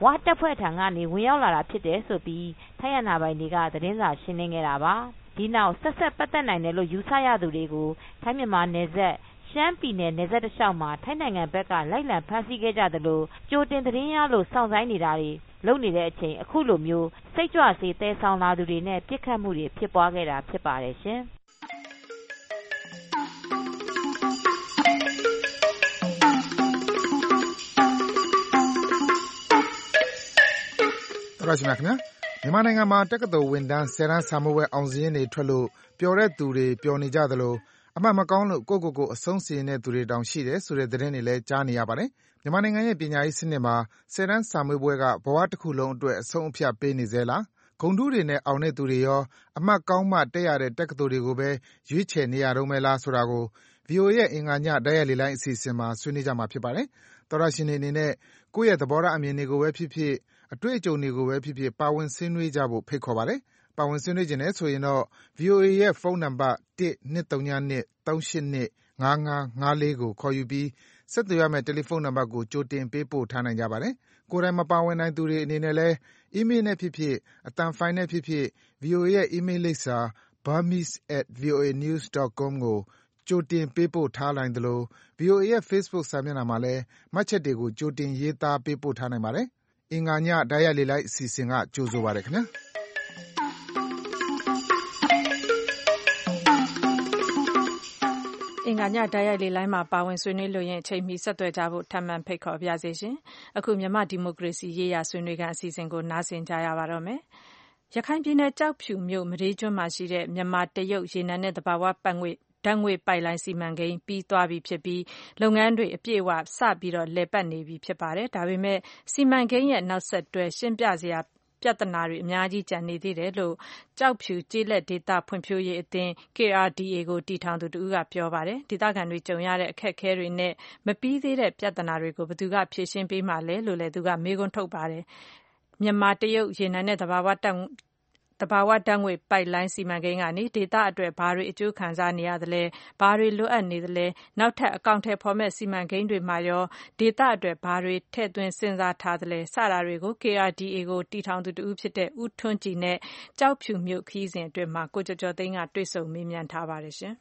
ဝါတပ်ဖွဲ့ထံကနေဝင်ရောက်လာတာဖြစ်တယ်ဆိုပြီးထိုင်းအာဏာပိုင်တွေကသတင်းစာရှင်းလင်းခဲ့တာပါဒီနောက်ဆက်ဆက်ပတ်သက်နိုင်တယ်လို့ယူဆရသူတွေကိုထိုင်းမြန်မာနယ်စပ်ရှမ်းပြည်နယ်နယ်စပ်တစ်လျှောက်မှာထိုင်းနိုင်ငံဘက်ကလိုက်လံဖမ်းဆီးခဲ့ကြသလိုကြိုတင်သတင်းရလို့စောင့်ဆိုင်းနေတာတွေလုပ်နေတဲ့အချိန်အခုလိုမျိုးစိတ်ကြွစေးတဲဆောင်လာသူတွေနဲ့ပြစ်ခတ်မှုတွေဖြစ်ပွားခဲ့တာဖြစ်ပါတယ်ရှင်တော်ရရှိမြခင်ဗျာမြန်မာနိုင်ငံမှာတက္ကသိုလ်ဝန်ထမ်းဆယ်တန်းစာမေးပွဲအောင်စာရင်းတွေထွက်လို့ပျော်တဲ့သူတွေပျော်နေကြသလိုအမှတ်မကောင်းလို့ကိုယ့်ကိုယ်ကိုအဆုံးစီရင်တဲ့သူတွေတောင်ရှိတယ်ဆိုတဲ့သတင်းတွေလည်းကြားနေရပါတယ်မြန်မာနိုင်ငံရဲ့ပညာရေးစနစ်မှာဆယ်တန်းစာမေးပွဲကဘဝတစ်ခုလုံးအတွက်အဆုံးအဖြတ်ပေးနေသေးလားဂုဏ်ထူးတွေနဲ့အောင်တဲ့သူတွေရောအမှတ်ကောင်းမှတက်ရတဲ့တက္ကသိုလ်တွေကိုပဲရွေးချယ်နေရတော့မယ်လားဆိုတာကို ဗီအိုအေ ရဲ့အင်္ဂါညတိုက်ရိုက်လေလိုင်းအစီအစဉ်မှာဆွေးနွေးကြမှာဖြစ်ပါတယ်သောတရှင်တွေအနေနဲ့ကိုယ့်ရဲ့သဘောထားအမြင်တွေကိုပဲဖြစ်ဖြစ်အတွေ့အကြုံတွေကိုပဲဖြစ်ဖြစ်ပါဝင်ဆွေးနွေးကြဖို့ဖိတ်ခေါ်ပါတယ်ပါဝင်ဆွေးနွေးခြင်းနဲ့ဆိုရင်တော့ ဗီအိုအေ ရဲ့ဖုန်းနံပါတ်one two three two three eight two five five fourကိုခေါ်ယူပြီးဆက်သွယ်ရမယ့်တယ်လီဖုန်းနံပါတ်ကိုကြိုတင်ပေးပို့ထားနိုင်ကြပါတယ်ကိုယ်တိုင်မပါဝင်နိုင်သူတွေအနေနဲ့လည်းအီးမေးလ်နဲ့ဖြစ်ဖြစ်အသံဖိုင်နဲ့ဖြစ်ဖြစ် ဗီအိုအေ ရဲ့အီးမေးလ်လိပ်စာ burmese at voanews dot com ကိုကြိုတင်ပေးပို့ထားနိုင်သလို ဗီအိုအေ ရဲ့ Facebook စာမျက်နှာမှာလည်းမှတ်ချက်တွေကိုကြိုတင်ရေးသားပေးပို့ထားနိုင်ပါတယ်အင်္ဂါညတိုက်ရိုက်လေလိုက်အစီအစဉ်ကကြိုဆိုပါရခင်ဗျာအင်္ဂါညတိုက်ရိုက်လေလိုင်းမှာပါဝင်ဆွေးနွေးလို့ရင်အချိန်မီဆက်သွယ်ကြဖို့ထပ်မံဖိတ်ခေါ်ပါရစေရှင်အခုမြန်မာဒီမိုကရေစီရေးရာဆွေးနွေးခန်းအစီအစဉ်ကိုနားဆင်ကြရပါတော့မယ်ရခိုင်ပြည်နယ်ကြောက်ဖြူမြို့မဒေးကျွန်းမှာရှိတဲ့မြန်မာတရုတ်ရေနံနဲ့သဘာဝပတ်ငွေဓာတ်ငွေပိုက်လိုင်းစီမံကိန်းပြီးသွားပြီဖြစ်ပြီးလုပ်ငန်းတွေအပြည့်အဝစပြီးတော့လည်ပတ်နေပြီဖြစ်ပါတယ်ဒါပေမဲ့စီမံကိန်းရဲ့နောက်ဆက်တွဲရှင်းပြစရာပြဿနာတွေအများကြီးကျန်နေသေးတယ်လို့ကြောက်ဖြူကျေးလက်ဒေသဖွံ့ဖြိုးရေးအသင်း K R D A ကိုတည်ထောင်သူတူကပြောပါတယ်ဒေသခံတွေကြုံရတဲ့အခက်အခဲတွေနဲ့မပြီးသေးတဲ့ပြဿနာတွေကိုဘယ်သူကဖြေရှင်းပေးမှလဲလို့လည်းသူကမေးခွန်းထုတ်ပါတယ်မြန်မာတရုတ်ရေနံနဲ့သဘာဝတက်တဘာဝဓာတ်ငွေပိုက်လိုင်းစီမံကိန်းကနေဒေသအတွက်ဘာတွေအကျိုးခံစားနေရသလဲဘာတွေလိုအပ်နေသလဲနောက်ထပ်အကောင့်ထဲဖော်မဲ့စီမံကိန်းတွေမှာရောဒေသအတွက်ဘာတွေထည့်သွင်းစဉ်းစားထားသလဲစတာတွေကို K R D A ကိုတည်ထောင်သူတူဖြစ်တဲ့ဦးထွန်းကြည်နဲ့ကြောက်ဖြူမြို့ခီးစဉ်အတွက်မှာကိုကျော်ကျော်သိန်းကတွေ့ဆုံမေးမြန်းထားပါတယ်ရှင်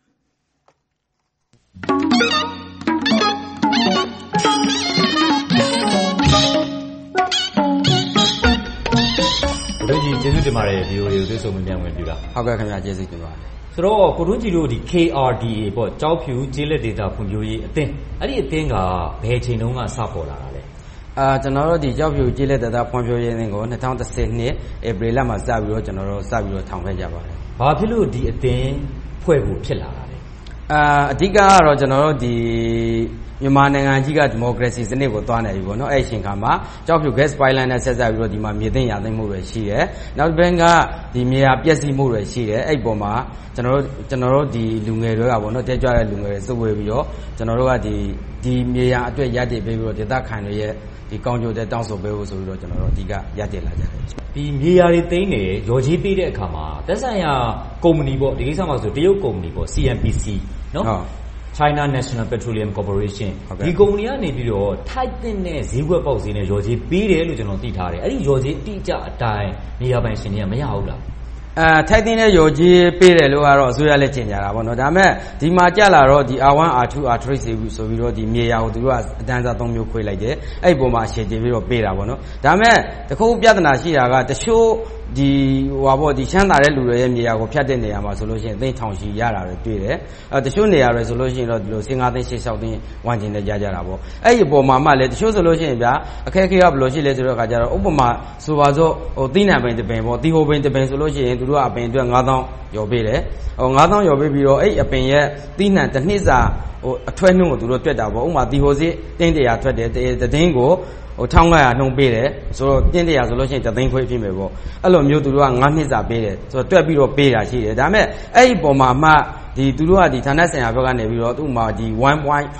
ကိုထွန်းကြည်ကျေးဇူးတင်ပါတယ်ဗီအိုအေကိုတွေ့ဆုံမေးမြန်းဝင်ပြီလားဟုတ်ကဲ့ခင်ဗျာကျေးဇူးတင်ပါတယ်ဆိုတော့ကိုထွန်းကြည်တို့ဒီ K R D A ပေါ့ကြောက်ဖြူကျေးလက်ဒေသဖွံ့ဖြိုးရေးအသင်းအဲ့ဒီအသင်းကဘယ်ချိန်တုန်းကစပေါ်လာတာလဲအာကျွန်တော်တို့ဒီကြောက်ဖြူကျေးလက်ဒေသဖွံ့ဖြိုးရေးအသင်းကိုtwenty tenနှစ်ဧပြီလမှာစပြီးတော့ကျွန်တော်တို့စပြီးတော့ထောင်ခဲ့ကြပါတယ်ဘာဖြစ်လို့ဒီအသင်းဖွဲ့ဖို့ဖြစ်လာတာလဲအာအဓိကကတော့ကျွန်တော်တို့ဒီမြန်မာနိုင်ငံကြီးကဒီမိုကရေစီစနစ်ကိုသွားနေပြီပေါ့နော်အဲ့အချိန်ခါမှာကြောက်ဖြူ gas pipeline နဲ့ဆက်စပ်ပြီးတော့ဒီမှာမြေသိမ်းရသိမ်းမှုတွေရှိတယ်နောက်တစ်ခါကဒီမြေယာပျက်စီးမှုတွေရှိတယ်အဲ့ပေါ်မှာကျွန်တော်တို့ကျွန်တော်တို့ဒီလူငယ်တွေကပေါ့နော်တဲကြွတဲ့လူငယ်တွေစုဝေးပြီးတော့ကျွန်တော်တို့ကဒီဒီမြေယာအတွက်ရည်တည်ပေးပြီးတော့ဒေသခံတွေရဲ့ဒီကောင်းကျိုးတဲ့တောင်းဆိုပေးဖို့ဆိုပြီးတော့ကျွန်တော်တို့အဓိကရည်တည်လာကြတယ်ဒီမြေယာတွေသိမ်းနေရော်ကြီးပေးတဲ့အခါမှာသက်ဆိုင်ရာကုမ္ပဏီပေါ့ဒီကိစ္စမှာဆိုတရုတ်ကုမ္ပဏီပေါ့ C N P C နော်China National Petroleum Corporation ဒီကုမ္ပဏီကနေပြီးတော့ထိုက်တဲ့ဈေးကွက်ပေါက်ဈေးနဲ့ရော်ကြီးပေးတယ်လို့ကျွန်တော်သိထားတယ်အဲ့ဒီရော်ကြီးအတိအကျအတိုင်းနေရာပိုင်ရှင်တွေကမရဘူးလားအဲထိုက်တဲ့ရော်ကြီးပေးတယ်လို့ကတော့အစိုးရလည်းကြေညာတာပေါ့နော်ဒါပေမဲ့ဒီမှာကြလာတော့ဒီ R one R two R three ဆိုပြီးဆိုပြီးတော့ဒီမြေယာကိုသူတို့ကအတန်းစားသုံးမျိုးခွဲလိုက်တယ်အဲ့ဒီပုံမှာအခြေတည်ပြီးတော့ပေးတာပေါ့နော်ဒါပေမဲ့တခုပြဿနာရှိတာကတချို့ဒီဟိုပါပေါ့ဒီချမ်းသာတဲ့လူတွေရဲ့မြေယာကိုဖြတ်တဲ့နေရာမှာဆိုလို့ရှိရင်အသိထောင်ချီရတာတွေတွေ့တယ်အဲတချို့နေရာတွေဆိုလို့ရှိရင်တော့ဒီလိုfifteenသိန်းsixtyသိန်းဝန်းကျင်နဲ့ကြကြတာပေါ့အဲ့ဒီအပေါ်မှာမှလည်းတချို့ဆိုလို့ရှိရင်ဗျာအခက်အခဲကဘယ်လိုရှိလဲဆိုတော့အခါကျတော့ဥပမာဆိုပါစို့ဟိုသီးနှံပင်တစ်ပင်ပေါ့တီဟိုပင်တစ်ပင်ဆိုလို့ရှိရင်သူတို့ကအပင်အတွက်five thousandရော်ပေးတယ်ဟိုfive thousandရော်ပေးပြီးတော့အဲ့အပင်ရဲ့သီးနှံတစ်နှစ်စာဟိုအထွဲနှုန်းကိုသူတို့တွက်တာပေါ့ဥပမာတီဟိုစီတင်းတရာထွက်တယ်တည်င်းကိုဟိုone thousand five hundredနှုန်းပေးတယ်ဆိုတော့တင်းတရာဆိုလို့ရှိရင်တစ်သိန်းခွဲဖြစ်မယ်ပေါ့အဲ့လိုမျိုးသူတို့ကfiveနှစ်စာပေးတယ်ဆိုတော့တွက်ပြီးတော့ပေးတာရှိတယ်ဒါပေမဲ့အဲ့ဒီပုံမှာမှဒီသူတို့ကဒီဌာနဆိုင်ရာဘက်ကနေပြီးတော့သူ့မှာဒီone point five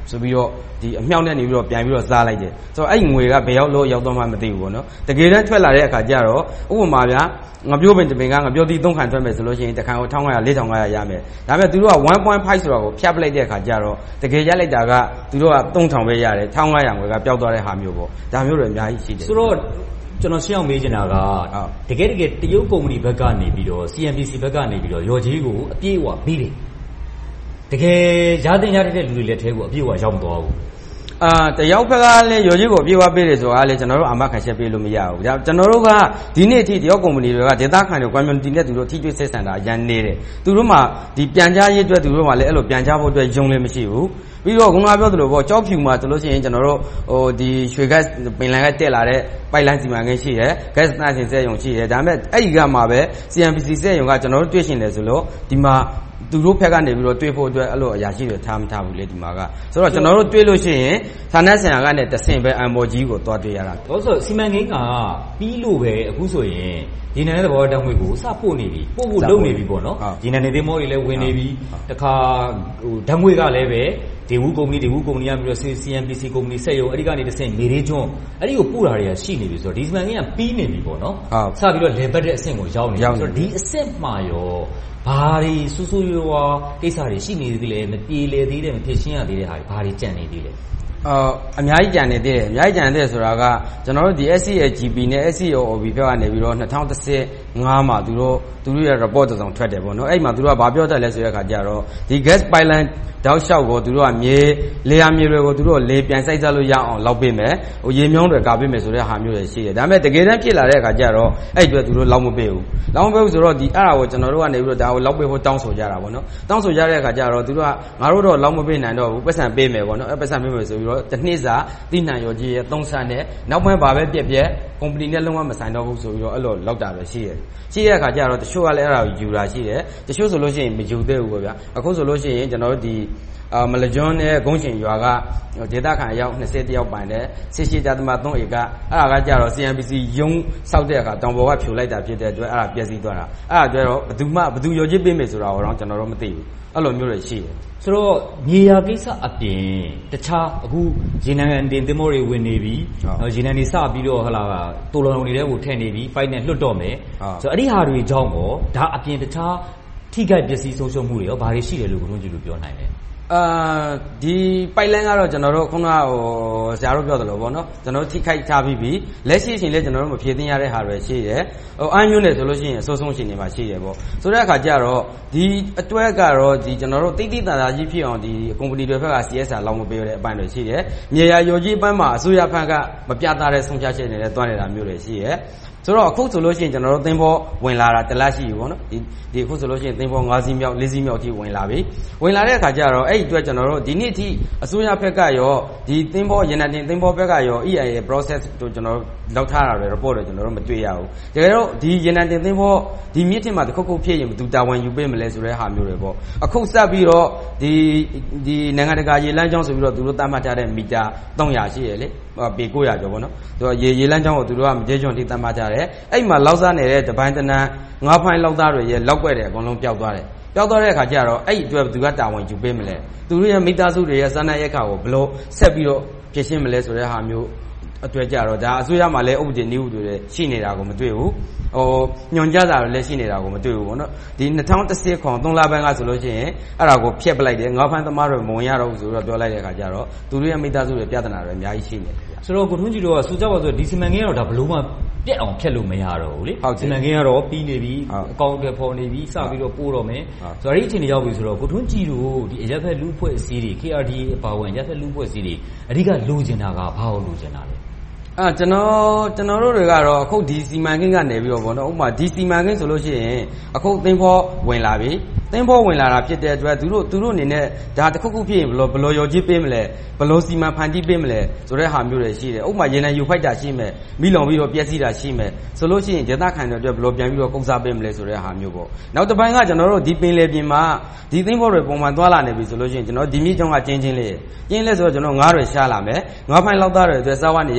ဆိုပြီးတော့ဒီအမြောက်နဲ့နေပြီးတော့ပြန်ပြီးတော့စားလိုက်တယ်ဆိုတော့အဲ့ငွေကဘယ်ရောက်လို့ရောက်တော့မှမသိဘူးပေါ့နော်တကယ်တမ်းထွက်လာတဲ့အခါကျတော့ဥပမာဗျာငါပြောပင်တပင်ကငါပြောသီးသုံးခါထွက်မယ်ဆိုလို့ရှိရင်တခါကိုတစ်ငါးရာလေးထောင်ငါးရာရမယ်ဒါပေမဲ့သူတို့က one point five ဆိုတော့ကိုဖြတ်ပလိုက်တဲ့အခါကျတော့တကယ်ရလိုက်တာကသူတို့ကသုံးထောင်ပဲရတယ်တစ်ငါးရာငွေကပျောက်သွားတဲ့ဟာမျိုးပေါ့ဒါမျိုးတွေအများကြီးရှိတယ်ဆိုတော့ကျွန်တော်ရှင်းအောင်မေးချင်တာကတကယ်တကယ်တရုတ်ကုမ္ပဏီဘက်ကနေပြီးတော့ C N B C ဘက်ကနေပြီးတော့ရော်ကြီးကိုအပြည့်အဝပေးတယ်တကယ်ရတဲ့ရတဲ့လူတွေလည်းထဲကိုအပြည့်အဝရောက်မသွားဘူးအာတယောက်ဘက်ကလည်းရော်ကြီးကိုအပြည့်အဝပေးတယ်ဆိုတာလည်းကျွန်တော်တို့အာမခံချက်ပေးလို့မရဘူး။ဒါကျွန်တော်တို့ကဒီနေ့အထိတယောက်ကုမ္ပဏီတွေကဒေသခံတွေ community နဲ့သူတို့ထိတွေ့ဆက်ဆံတာရန်နေတယ်။သူတို့မှဒီပြန်ကြားရေးအတွက်သူတို့မှလည်းအဲ့လိုပြန်ကြားဖို့အတွက်ယုံလည်းမရှိဘူး။ပြီးတော့ခုနကပြောသလိုပေါ့ကြောက်ဖြူမှာဆိုလို့ရှိရင်ကျွန်တော်တို့ဟိုဒီရွှေဂတ်ပင်လယ်ကတက်လာတဲ့ပိုက်လိုင်းစီမံကိန်းရှိတယ်။ gas သန့်စင်စက်ရုံရှိတယ်။ဒါပေမဲ့အဲ့ဒီကမှပဲ C N B C စက်ရုံကကျွန်တော်တို့တွေ့ရှင်တယ်ဆိုလို့ဒီမှာသူတို့ဖက်ကနေပြီးတော့တွေးဖို့အတွက်အဲ့လိုအရာရှိတွေထားမထားဘူးလေဒီမှာကဆိုတော့ကျွန်တော်တို့တွေးလို့ရှိရင်ဌာနဆိုင်ရာကလည်းတဆင့်ပဲအမ်ဘော်ကြီးကိုတွားတွေ့ရတာဟုတ်ဆိုစီမံကိန်းကပြီးလို့ပဲအခုဆိုရင်ဒီနယ်တဲ့ဘောတံငွေကိုစပို့နေပြီပို့ဖို့လုပ်နေပြီပေါ့နော်ဒီနယ်နေတဲ့မော်တွေလည်းဝင်နေပြီတခါဟိုတံငွေကလည်းပဲဒီဝူကုမ္ပဏီဒီဝူကုမ္ပဏီကပြီးတော့ C N B C ကုမ္ပဏီဆက်ရုံအဲ့ဒီကနေတဆင့်မေရေးကျွန်းအဲ့ဒီကိုပို့တာတွေကရှိနေပြီဆိုတော့ဒီစီမံကိန်းကပြီးနေပြီပေါ့နော်စပြီးတော့လေပတ်တဲ့အဆင့်ကိုရောက်နေပြီဆိုတော့ဒီအဆင့်မှာရောဘာတွေစူးစူးရွားကိစ္စတွေရှိနေသေးလဲမပြေလေသေးတယ်မဖြစ်ရှင်းရသေးတဲ့ဟာတွေဘာတွေကြံနေသေးလဲအော်အများကြီးကြံနေသေးတယ်အများကြီးကြံနေတဲ့ဆိုတာကကျွန်တော်တို့ဒီ S C A G P နဲ့ S C O O B ဘက်ကနေပြီးတော့၂၀၁၅မှာသူတို့သူတို့ရဲ့ report တစ်စောင်ထွက်တယ်ပေါ့နော်အဲ့မှာသူတို့ကဘာပြောတတ်လဲဆိုတဲ့အခါကျတော့ဒီ gas pipeline တောက်လျှောက်ကိုသူတို့ကမြေလေယာမြေတွေကိုသူတို့လေပြန်စိုက်စားလို့ရအောင်လောက်ပေးမယ်ဟိုရေမြောင်းတွေကာပေးမယ်ဆိုတဲ့ဟာမျိုးတွေရှိတယ်ဒါပေမဲ့တကယ်တမ်းဖြစ်လာတဲ့အခါကျတော့အဲ့အတွက်သူတို့လောက်မပေးဘူးလောက်မပေးဘူးဆိုတော့ဒီအဲ့ဒါကိုကျွန်တော်တို့ကနေပြီးတော့ဒါကိုလောက်ပေးဖို့တောင်းဆိုကြတာပေါ့နော်တောင်းဆိုကြတဲ့အခါကျတော့သူတို့ကငါတို့တော့လောက်မပေးနိုင်တော့ဘူးပတ်စံပေးမယ်ပေါ့နော်အဲ့ပတ်စံပေးမယ်ဆိုပြီးတော့တစ်နှစ်စာတိနှံရောကြီးရဲ့သုံးဆန်းနဲ့နောက်ပိုင်းဘာပဲပြက်ပြက်ကုမ္ပဏီနဲ့လုံးဝမဆိုင်တော့ဘူးဆိုပြီးတော့အဲ့လိုလောက်တာပဲရှိတယ်ရှိတဲ့အခါကျတော့တချို့ကလည်းအဲ့ဒါကိုယူတာရှိတယ်တချို့ဆိုလို့ရှိရင်မယူသေးဘူးပေါ့ဗျာအခုဆိုလို့ရှိရင်ကျွန်တော်တို့ဒီအာမလကျွန်းနဲ့ဂုံးရှင်ရွာကဒေသခံအယောက်၂၀ယောက်ပိုင်တဲ့စစ်ရှိကြသမသုံးဧကအဲ့ဒါကကြတော့ C N B C ရုံးစောက်တဲ့အခါတောင်ပေါ်ကဖြိုလိုက်တာဖြစ်တဲ့အတွက်အဲ့ဒါပျက်စီးသွားတာအဲ့ဒါအတွက်တော့ဘယ်သူမှဘယ်သူရောကြီးပေးမယ်ဆိုတာတော့ကျွန်တော်တို့မသိဘူးအဲ့လိုမျိုးတွေရှိတယ်ဆိုတော့မြေယာကိစ္စအပြင်တခြားအခုရေနံတင်သင်္ဘောတွေဝင်နေပြီနော်ရေနံတွေစပြီးတော့ဟလာတိုးလုံနေတဲ့ကိုထည့်နေပြီဖိုက်နဲ့လွတ်တော့မယ်ဆိုတော့အဲ့ဒီဟာတွေကြောင့်တော့ဒါအပြင်တခြားထိခိုက်ပျက်စီးဆုံးရှုံးမှုတွေရောဘာတွေရှိတယ်လို့ကိုထွန်းကြည့်လို့ပြောနိုင်တယ်အာဒီပိုက်လိုင်းကတော့ကျွန်တော်တို့ခုနကဟိုဆရာတို့ပြောသလိုပေါ့နော်ကျွန်တော်တို့ထိခိုက်ထားပြီးပြီလက်ရှိရှင်လည်းကျွန်တော်တို့မဖြည့်သိမ်းရတဲ့ဟာတွေရှိတယ်ဟိုအမ်းမျိုးနဲ့ဆိုလို့ရှိရင်အဆိုးဆုံးရှင်နေမှာရှိတယ်ပေါ့ဆိုတဲ့အခါကျတော့ဒီအတွက်ကတော့ဒီကျွန်တော်တို့တိတိတသာကြီးဖြစ်အောင်ဒီကုမ္ပဏီတွေဘက်က C S R လောက်မပေးတဲ့အပိုင်းတွေရှိတယ်မြေယာရော်ကြီးအပိုင်းမှာအစိုးရဘက်ကမပြသတဲ့ဆုံးဖြတ်ချက်တွေနဲ့တွားနေတာမျိုးတွေရှိတယ်ဆိုတော့အခုဆိုလို့ရှိရင်ကျွန်တော်တို့သင်္ဘောဝင်လာတာတလက်ရှိပြီပေါ့နော်ဒီဒီအခုဆိုလို့ရှိရင်သင်္ဘော၅စီးမြောက်၄စီးမြောက်ထိဝင်လာပြီဝင်လာတဲ့အခါကျတော့အဲ့ဒီအတွက်ကျွန်တော်တို့ဒီနေ့အထိအစိုးရဘက်ကရောဒီသင်္ဘောရန်တင်သင်္ဘောဘက်ကရော E I A process တို့ကျွန်တော်တို့လောက်ထားတာတွေ report တွေကျွန်တော်တို့မတွေ့ရဘူးတကယ်တော့ဒီရန်တင်သင်္ဘောဒီမြစ်ထင်မှာတစ်ခုခုဖြစ်ရင်ဘယ်သူတာဝန်ယူပေးမလဲဆိုတဲ့ဟာမျိုးတွေပေါ့အခုစပ်ပြီးတော့ဒီဒီနိုင်ငံတကာရေလမ်းကြောင်းဆိုပြီးတော့သူတို့သတ်မှတ်ထားတဲ့မီတာ၃၀၀ရှိရလေပေ၉၀၀ကျော်ပေါ့နော်သူကရေရေလမ်းကြောင်းကိုသူတို့ကမကျေကျွန်းထိသတ်မှတ်ကြတယ်အဲ့မှာလောက်စားနေတဲ့တပိုင်းတနန်းငါးဖိုင်လောက်သားတွေရဲ့လောက်ွက်တယ်အကုန်လုံးပျောက်သွားတယ်ပျောက်သွားတဲ့အခါကျတော့အဲ့ဒီအတွက်သူကတာဝန်ယူပေးမလဲသူတို့ရဲ့မိသားစုတွေရဲ့စားနပ်ရိက္ခာကိုဘယ်လိုဆက်ပြီးတော့ဖြစ်ရှင်းမလဲဆိုတဲ့ဟာမျိုးအတွက်ကြတော့ဒါအစိုးရမှာလည်းဥပဒေနည်းဥပဒေတွေရှိနေတာကိုမတွေ့ဘူးဟိုညွန်ကြားစာတွေလည်းရှိနေတာကိုမတွေ့ဘူးပေါ့နော်ဒီ၂၀၁၈ခွန်သုံးလပိုင်းကဆိုလို့ရှိရင်အဲ့ဒါကိုဖျက်ပလိုက်တယ်ငါးဖမ်းသမားတွေမဝင်ရတော့ဘူးဆိုတော့ပြောလိုက်တဲ့အခါကျတော့သူတို့ရဲ့မိသားစုတွေပြဿနာတွေအများကြီးရှိနေတယ်ဆိုတော့ကိုထွန်းကြည်တို့ကစူကြပါဆိုဒီစီမံကိန်းကတော့ဒါဘလို့မှပြက်အောင်ဖျက်လို့မရတော့ဘူးလေစီမံကိန်းကတော့ပြီးနေပြီအကောင့်တွေပေါ်နေပြီစပြီးတော့ပို့တော့မယ်ဆိုတော့အဲ့ဒီအချိန်တွေရောက်ပြီဆိုတော့ကိုထွန်းကြည်တို့ဒီအရက်ဖက်လူဖွဲ့အစည်းတွေ K R D A အပါဝင်ရက်ဖက်လူဖွဲ့အစည်းတွေအဓိကလိုချင်တာကဘာလို့လိုချင်တာလဲအာကျွန်တော်ကျွန်တော်တို့တွေကတော့အခုဒီစီမံကိန်းကနေပြီးတော့ဗောနော်ဥပမာဒီစီမံကိန်းဆိုလို့ရှိရင်အခုသင်္ဘောဝင်လာပြီသင်္ဘောဝင်လာတာဖြစ်တဲ့အတွက်သူတို့သူတို့အနေနဲ့ဒါတစ်ခုခုဖြစ်ရင်ဘယ်လိုဘယ်လိုရော်ကြီးပေးမလဲဘယ်လိုစီမံဖန်တီးပေးမလဲဆိုတဲ့ဟာမျိုးတွေရှိတယ်ဥပမာရေနံယူဖိုက်တာရှိမယ်မိလောင်ပြီးတော့ပျက်စီးတာရှိမယ်ဆိုလို့ရှိရင်ဒေသခံတွေအတွက်ဘယ်လိုပြန်ပြီးတော့ကုစားပေးမလဲဆိုတဲ့ဟာမျိုးပေါ့နောက်တစ်ပိုင်းကကျွန်တော်တို့ဒီပင်လယ်ပြင်မှာဒီသင်္ဘောတွေပုံမှန်သွားလာနေပြီဆိုလို့ရှိရင်ကျွန်တော်ဒီမြစ်ကြောင်းကကျင်းချင်းလေးကျင်းလဲဆိုတော့ကျွန်တော်ငါးတွေရှားလာမယ်ငါးဖိုင်လောက်သားတွေအတွက်စားဝတ်နေရအခက်အခဲတွေ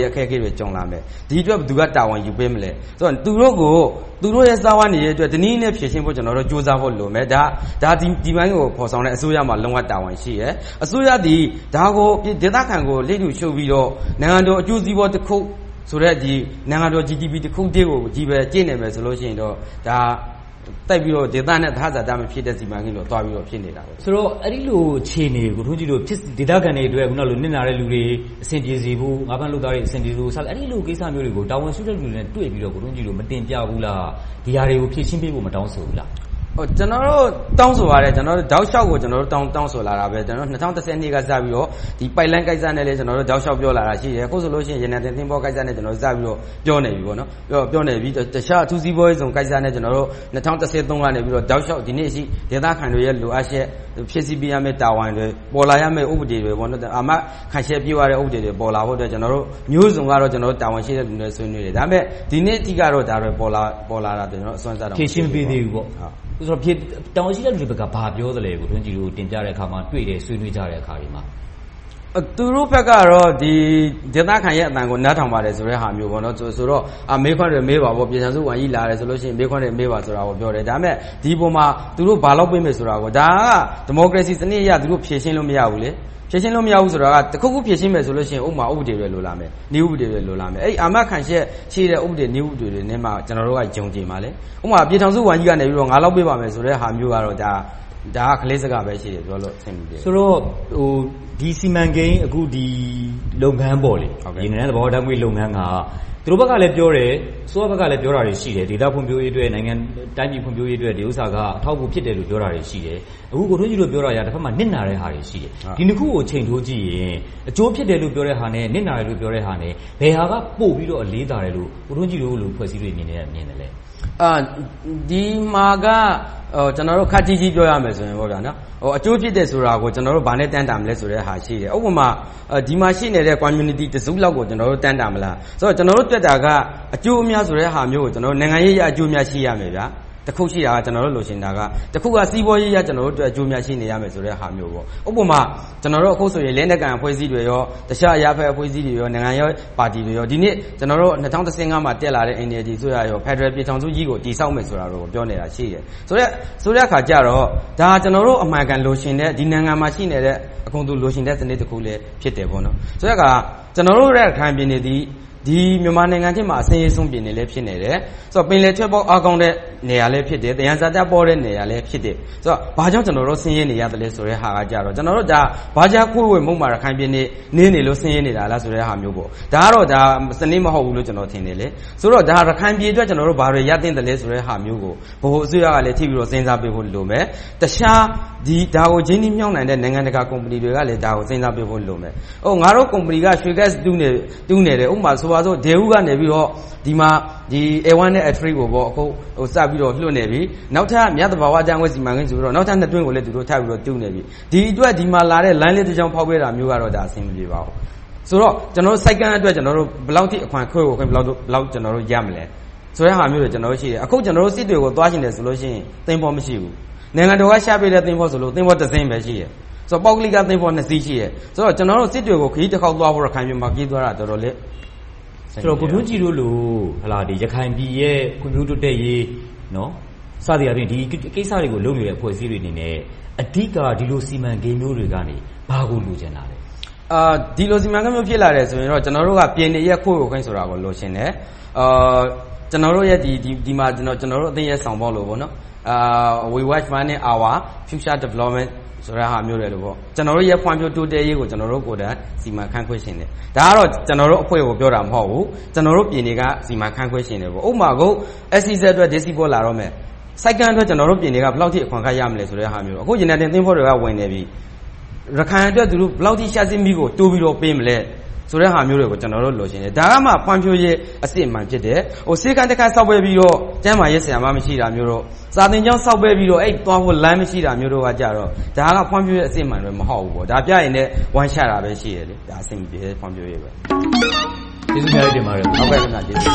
တွေကြုံလာမယ်ဒီအတွက်ဘယ်သူကတာဝန်ယူပေးမလဲဆိုတော့သူတို့ကိုသူတို့ရဲ့စားဝတ်နေတဲ့အတွက်တနည်းနဲ့ဖြည့်ရှင်းဖို့ကျွန်တော်တို့စူးစမ်းဖို့လိုမယ်ဒါဒါဒီဒီပိုင်းကိုပေါ်ဆောင်တဲ့အစိုးရမှာလုံးဝတာဝန်ရှိရဲအစိုးရဒီဒါကိုဒေသခံကိုလိတူရှုပ်ပြီးတော့နိုင်ငံတော်အကျိုးစီးပွားတစ်ခုဆိုတဲ့ဒီနိုင်ငံတော် G D P တစ်ခုတည်းကိုကြီးပဲကျင့်နေမယ်ဆိုလို့ရှိရင်တော့ဒါတိုက်ပြီးတော့ဒေသနဲ့သာသာတာမဖြစ်တဲ့စီမံကိန်းတော့တွားပြီးတော့ဖြစ်နေတာပဲဆိုတော့အဲ့ဒီလိုခြေနေကိုထွန်းကြည့်လို့ဖြစ်ဒေသခံတွေအတွက်ခုနလိုနစ်နာတဲ့လူတွေအဆင်ပြေစေဖို့ငါးဖမ်းလုပ်သားတွေအဆင်ပြေဖို့အဲ့ဒီလိုကိစ္စမျိုးတွေကိုတာဝန်ရှိတဲ့လူတွေနဲ့တွေ့ပြီးတော့ထွန်းကြည့်လို့မတင်ပြဘူးလားဒီဟာတွေကိုဖြည့်ရှင်းပေးဖို့မတောင်းဆိုဘူးလားဟိုကျွန်တော်တို့တောင်းဆိုရတယ်ကျွန်တော်တို့တောက်လျှောက်ကိုကျွန်တော်တို့တောင်းတောင်းဆိုလာတာပဲကျွန်တော်တို့၂၀၁၀နှစ်ကစပြီးတော့ဒီပိုက်လိုင်းကိစ္စနဲ့လည်းကျွန်တော်တို့တောက်လျှောက်ပြောလာတာရှိတယ်အခုဆိုလို့ရှိရင်ရန်တင်သင်းဘောကိစ္စနဲ့ကျွန်တော်တို့စပြီးတော့ပြောနေပြီပေါ့နော်ပြောပြောနေပြီတခြားအထူးစီးပွားရေးဆောင်ကိစ္စနဲ့ကျွန်တော်တို့၂၀၁၃ကနေပြီးတော့တောက်လျှောက်ဒီနေ့ရှိဒေသခံတွေရဲ့လိုအပ်ချက်ဖြစ်စီပြရမယ့်တာဝန်တွေပေါ်လာရမယ့်ဥပဒေတွေပေါ့နော်အမခံချက်ပြရတဲ့ဥပဒေတွေပေါ်လာဖို့အတွက်ကျွန်တော်တို့မျိုးစုံကတော့ကျွန်တော်တို့တာဝန်ရှိတဲ့လူတွေဆွေးနွေးတယ်ဒါပေမဲ့ဒီနေ့အထိကတော့ဒါတွေပေါ်လာပေါ်လာတာကျွန်တော်တို့အစွမ်းစားတော့ဖြည့်ရှင်းပေးသေးဘူးပေါ့ဆိုတော့ဖြစ်တောင်းရှိတဲ့လူတွေကဘာပြောသလဲကိုထွန်းကြည်တို့တင်ပြတဲ့အခါမှာတွေ့တယ်ဆွေးနွေးကြတဲ့အခါတွေမှာသူတို့ဘက်ကတော့ဒီဒေသခံရဲ့အတန်ကိုနားထောင်ပါတယ်ဆိုတဲ့ဟာမျိုးပေါ့နော်ဆိုတော့အမေခွန်းတွေမေးပါပေါ့ပြည်ထောင်စုဝန်ကြီးလာတယ်ဆိုလို့ရှိရင်မေးခွန်းတွေမေးပါဆိုတာကိုပြောတယ်ဒါပေမဲ့ဒီပုံမှာသူတို့ဘာလို့ပြင်မယ်ဆိုတာကိုဒါကဒီမိုကရေစီစနစ်အရသူတို့ဖြည့်ရှင်းလို့မရဘူးလေဖြည့်ရှင်းလို့မရဘူးဆိုတာကတခုခုဖြည့်ရှင်းမယ်ဆိုလို့ရှိရင်ဥပမာဥပဒေတွေလိုလာမယ်နည်းဥပဒေတွေလိုလာမယ်အဲ့ဒီအာမခံချက်ရှိတဲ့ဥပဒေနည်းဥပဒေတွေနဲ့မှကျွန်တော်တို့ကယုံကြည်ပါလေဥပမာပြည်ထောင်စုဝန်ကြီးကနေပြီးတော့ငါလောက်ပေးပါမယ်ဆိုတဲ့ဟာမျိုးကတော့ဒါဒါကကလေးစကားပဲရှိတယ်ပြောလို့အဆင်ပြေတယ်ဆိုတော့ဟိုဒီစီမံကိန်းအခုဒီလုပ်ငန်းပေါ့လေဒီနိုင်ငံသဘောထားငွေလုပ်ငန်းကသူတို့ဘက်ကလည်းပြောတယ်ဆိုတော့ဘက်ကလည်းပြောတာတွေရှိတယ်ဒေသဖွံ့ဖြိုးရေးအတွက်နိုင်ငံတိုင်းပြည်ဖွံ့ဖြိုးရေးအတွက်ဒီဥစ္စာကအထောက်အကူဖြစ်တယ်လို့ပြောတာတွေရှိတယ်အခုကိုထွန်းကြီးတို့ပြောတာရတစ်ဖက်မှာနစ်နာတဲ့ဟာတွေရှိတယ်ဒီနှစ်ခုကိုချိန်ထိုးကြည့်ရင်အကျိုးဖြစ်တယ်လို့ပြောတဲ့ဟာနဲ့နစ်နာတယ်လို့ပြောတဲ့ဟာနဲ့ဘယ်ဟာကပို့ပြီးတော့အလေးသာတယ်လို့ကိုထွန်းကြီးတို့လိုဖွဲ့စည်းတွေမြင်နေမြင်တယ်လေအာဒီမှာကဟိုကျွန်တော်တို့ခက်ကြီးကြီးပြောရမယ်ဆိုရင်ပေါ့ဗျာနော်ဟိုအကျိုးဖြစ်တယ်ဆိုတာကိုကျွန်တော်တို့ဘာနဲ့တန်းတာမလဲဆိုတဲ့ဟာရှိတယ်ဥပမာဒီမှာရှိနေတဲ့ community တစုလောက်ကိုကျွန်တော်တို့တန်းတာမလားဆိုတော့ကျွန်တော်တို့တွေ့တာကအကျိုးအများဆိုတဲ့ဟာမျိုးကိုကျွန်တော်တို့နိုင်ငံရေးအကျိုးများရှိရမယ်ဗျာတခုရှိတာကကျွန်တော်တို့လိုချင်တာကတခုကစီးပွားရေးရကျွန်တော်တို့အတွက်အကျိုးများရှိနေရမယ်ဆိုတဲ့ဟာမျိုးပေါ့ဥပမာကျွန်တော်တို့အခုဆိုရင်လင်းတဲ့ကံအဖွဲ့အစည်းတွေရောတခြားအရာဖက်အဖွဲ့အစည်းတွေရောနိုင်ငံရေးပါတီတွေရောဒီနေ့ကျွန်တော်တို့၂၀၁၅မှာတက်လာတဲ့ N L D ဆိုရရော Federal ပြည်ထောင်စုကြီးကိုတည်ဆောက်မယ်ဆိုတာကိုပြောနေတာရှိတယ်ဆိုတော့ဆိုတဲ့အခါကျတော့ဒါကျွန်တော်တို့အမှန်ကန်လိုချင်တဲ့ဒီနိုင်ငံမှာရှိနေတဲ့အကုန်သူလိုချင်တဲ့စနစ်တစ်ခုလည်းဖြစ်တယ်ပေါ့နော်ဆိုတဲ့အခါကျွန်တော်တို့ရဲ့ခံပြည်နေသည်ဒီမြန်မာနိုင်ငံချင်းမှာအစင်းရေးဆုံးပြည်နေလဲဖြစ်နေတယ်ဆိုတော့ပင်လယ်ထွက်ပေါက်အကောင်းတဲ့နေရာလည်းဖြစ်တယ်တရားစာတပ်ပေါ်တဲ့နေရာလည်းဖြစ်တယ်ဆိုတော့ဘာကြောင့်ကျွန်တော်တို့ဆင်းရဲနေရတယ်လဲဆိုတဲ့ဟာကကြတော့ကျွန်တော်တို့ဒါဘာကြခွေးဝေမုံမှာရခိုင်ပြည်နေနေနေလို့ဆင်းရဲနေတာလားဆိုတဲ့ဟာမျိုးပေါ့ဒါကတော့ဒါစနစ်မဟုတ်ဘူးလို့ကျွန်တော်ထင်တယ်လေဆိုတော့ဒါရခိုင်ပြည်အတွက်ကျွန်တော်တို့ဘာတွေရသင့်တယ်လဲဆိုတဲ့ဟာမျိုးကိုဘို့အစိုးရကလည်းထိပြီးတော့စဉ်းစားပေးဖို့လိုမယ်တခြားဒီဒါကိုချင်းနှီးမြှောက်နိုင်တဲ့နိုင်ငံတကာကုမ္ပဏီတွေကလည်းဒါကိုစဉ်းစားပေးဖို့လိုမယ်ဟိုငါတို့ကုမ္ပဏီကရွှေဂတ်တူးနေတူးနေတယ်ဥပမာဆိုပါစို့ဒေဦးကနေပြီးတော့ဒီမှာဒီ A one နဲ့ A three ကိုပေါ့အခုဟိုစပြီးတော့လွှတ်နေပြီနောက်ထပ်မြတ်တဘာဝအကြောင်းဝဲစီမံကိန်းဆိုပြီးတော့နောက်ထပ်နှစ်တွင်းကိုလည်းသူတို့ထပ်ပြီးတော့တူးနေပြီဒီအတွက်ဒီမှာလာတဲ့ line လေးတစ်ချောင်းဖောက်ပေးတာမျိုးကတော့ဒါအဆင်မပြေပါဘူးဆိုတော့ကျွန်တော်တို့စိုက်ကန်းအတွက်ကျွန်တော်တို့ဘယ်လောက်ထိအခွင့်ခွဲကိုခွင့်ဘယ်လောက်ဘယ်လောက်ကျွန်တော်တို့ရမလဲဆိုတဲ့ဟာမျိုးတွေကျွန်တော်တို့ရှိတယ်အခုကျွန်တော်တို့စစ်တွေကိုသွားရှင်တယ်ဆိုလို့ရှိရင်သင်္ဘောမရှိဘူးနိုင်ငံတော်ကရှာပေးတဲ့သင်္ဘောဆိုလို့သင်္ဘောတစ်စင်းပဲရှိတယ်ဆိုတော့ပေါက်ကလီကသင်္ဘောနှစ်စီးရှိတယ်ဆိုတော့ကျွန်တော်တို့စစ်တွေကိုခရီးတစ်ခေါက်သွားဖို့ရခိုင်ပြည်မှာကြီးသွားတာတော်တော်လေးဆိုတော့ကိုထွန်းကြည်တို့လိုဟလာဒီရခိုင်ပြည်ရဲ့ကွန်ပျူတာတက်ရေးနော်စသည်အပြင်ဒီကိစ္စတွေကိုလုပ်နေတဲ့အဖွဲ့အစည်းတွေအနေနဲ့အဓိကဒီလိုစီမံကိန်းမျိုးတွေကနေဘာကိုလိုချင်တာလဲအာဒီလိုစီမံကိန်းမျိုးဖြစ်လာတယ်ဆိုရင်တော့ကျွန်တော်တို့ကပြည်နယ်ရဲ့ခိုးကိုခိုင်းဆိုတာကိုလိုချင်တယ်အာကျွန်တော်တို့ရဲ့ဒီဒီမှာကျွန်တော်ကျွန်တော်တို့အသိရဲ့ဆောင်ပေါက်လို့ပေါ့နော်အာ we watch man in our future development ဆိုတဲ့ဟာမျိုးတွေလို့ပေါ့ကျွန်တော်တို့ရဲ့ဖွံ့ဖြိုးတိုးတက်ရေးကိုကျွန်တော်တို့ကိုယ်တိုင်စီမံခန့်ခွဲရှင်တယ်ဒါကတော့ကျွန်တော်တို့အဖွဲ့ကိုပြောတာမဟုတ်ဘူးကျွန်တော်တို့ပြည်နယ်ကစီမံခန့်ခွဲရှင်တယ်ပေါ့ဥပမာကို S C Z အတွက် D C ပေါ်လာတော့မယ်စိုက်ကန်းအတွက်ကျွန်တော်တို့ပြည်နယ်ကဘယ်လောက်ထိအခွန်ခတ်ရမလဲဆိုတဲ့ဟာမျိုးအခုဂျင်နယ်တင်သင်းဖို့တွေကဝင်နေပြီရခိုင်အတွက်သူတို့ဘယ်လောက်ထိရှားစင်းပြီးကိုတိုးပြီးတော့ပေးမလဲဆိုတဲ့ဟာမျိုးတွေကိုကျွန်တော်တို့လိုချင်တယ်ဒါကမှဖွံ့ဖြိုးရေးအစစ်အမှန်ဖြစ်တယ်ဟိုစေကန်းတစ်ခါစောက်ပဲပြီးတော့ကျမ်းမာရေးဆရာမမရှိတာမျိုးတော့စာသင်ကျောင်းစောက်ပဲပြီးတော့အဲ့သွားဖို့လမ်းမရှိတာမျိုးတော့ကကြတော့ဒါကဖွံ့ဖြိုးရေးအစစ်အမှန်တွေမဟုတ်ဘူးပေါ့ဒါပြရင်လည်းဝမ်းချတာပဲရှိရတယ်လေဒါအဆင်ပြေဖွံ့ဖြိုးရေးပဲကျေးဇူးများတင်ပါတယ်ဟုတ်ကဲ့ခင်ဗျာကျေးဇူး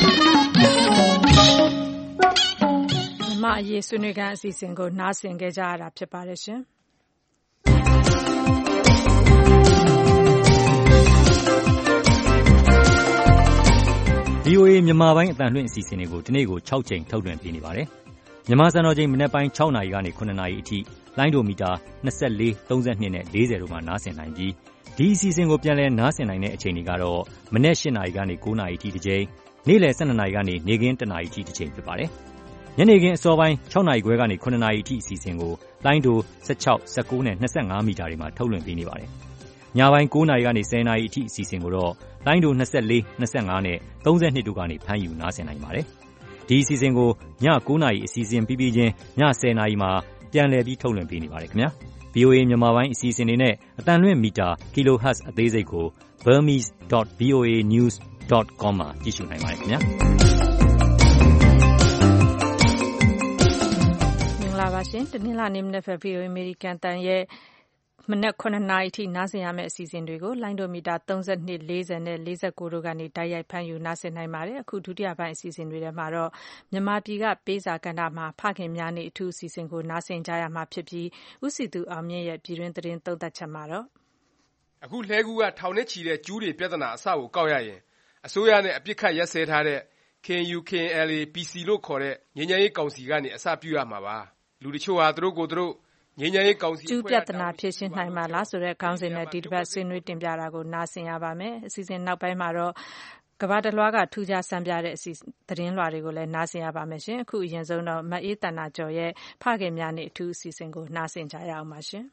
မအရေးဆွေးနွေးခန်းအစီအစဉ်ကိုနားဆင်ခဲ့ကြရတာဖြစ်ပါတယ်ရှင်ဗီအိုအေ မြန်မာပိုင်းအသံလွှင့်အစီအစဉ်တွေကိုဒီနေ့ကို၆ကြိမ်ထုတ်လွှင့်ပေးနေပါတယ်။မြန်မာစံတော်ချိန်မနက်ပိုင်း၆နာရီကနေ၇နာရီအထိလိုင်းဒိုမီတာ၂၄၊၃၂နဲ့၄၀တို့မှာနားဆင်နိုင်ပြီးဒီအစီအစဉ်ကိုပြန်လည်နားဆင်နိုင်တဲ့အချိန်တွေကတော့မနက်၈နာရီကနေ၉နာရီအထိတစ်ကြိမ်နေ့လယ်၁၂နာရီကနေနေ့ခင်း၁နာရီအထိတစ်ကြိမ်ဖြစ်ပါတယ်။ညနေခင်းအစောပိုင်း၆နာရီခွဲကနေ၇နာရီအထိအစီအစဉ်ကိုလိုင်းဒို၁၆၊၁၉နဲ့၂၅မီတာတွေမှာထုတ်လွှင့်ပေးနေပါတယ်။ညပိုင်း၉နာရီကနေ၁၀နာရီအထိအစီအစဉ်ကိုတော့လိုင်းဒို၂၄၊၂၅နဲ့၃၂တို့ကနေဖမ်းယူနားဆင်နိုင်ပါတယ်။ဒီအစီအစဉ်ကိုည၉နာရီအစီအစဉ်ပြီးပြီးချင်းည၁၀နာရီမှာပြန်လည်ပြီးထုတ်လွှင့်ပေးနေပါတယ်ခင်ဗျာ။ ဗီအိုအေ မြန်မာပိုင်းအစီအစဉ်တွေနဲ့အသံလွှင့်မီတာ kilohertz အသေးစိတ်ကို burmese dot v o a news dot com မှာကြည့်ရှုနိုင်ပါတယ်ခင်ဗျာ။မင်္ဂလာပါရှင်။တနင်္လာနေ့မနက်ဖက် ဗီအိုအေ အမေရိကန်အသံရဲ့မနက်၇နာရီအထိနားဆင်ရမယ့်အစီအစဉ်တွေကိုလိုင်းဒိုမီတာ၃၂၊၄၀နဲ့၄၉တို့ကနေတိုက်ရိုက်ဖမ်းယူနားဆင်နိုင်ပါတယ်။အခုဒုတိယပိုင်းအစီအစဉ်တွေထဲမှာတော့မြန်မာပြည်ကပေးစာကဏ္ဍမှာဖခင်များနေ့အထူးအစီအစဉ်ကိုနားဆင်ကြရမှာဖြစ်ပြီးဦးစည်သူအောင်မြင့်ရဲ့ပြည်တွင်းသတင်းသုံးသပ်ချက်မှာတော့အခုလှဲကူးကထောင်နဲ့ချီတဲ့ကျူးတွေပြဿနာအစကိုကောက်ရရင်အစိုးရနဲ့အပြစ်ခတ်ရက်စဲထားတဲ့ K N U K N L A P C လို့ခေါ်တဲ့ငြိမ်းချမ်းရေးကောင်စီကနေအစပြုရမှာပါ။လူတချို့ဟာသူတို့ကိုယ်သူတို့ငြိမ်းချမ်းရေးကောင်စီကျူးပြဿနာဖြေရှင်းနိုင်မှာလားဆိုတဲ့ခေါင်းစဉ်နဲ့ဒီတစ်ပတ်ဆွေးနွေးတင်ပြတာကိုနားဆင်ရပါမယ်။အစီအစဉ်နောက်ပိုင်းမှာတော့ကမ္ဘာတစ်လွှားကထူးခြားဆန်းပြတဲ့အစီသတင်းလွှာတွေကိုလည်းနားဆင်ရပါမယ်ရှင်။အခုအရင်ဆုံးတော့မအေးတဏ္ဍာကျော်ရဲ့ဖခင်များနေ့အထူးအစီအစဉ်ကိုနားဆင်ကြရအောင်ပါရှင်။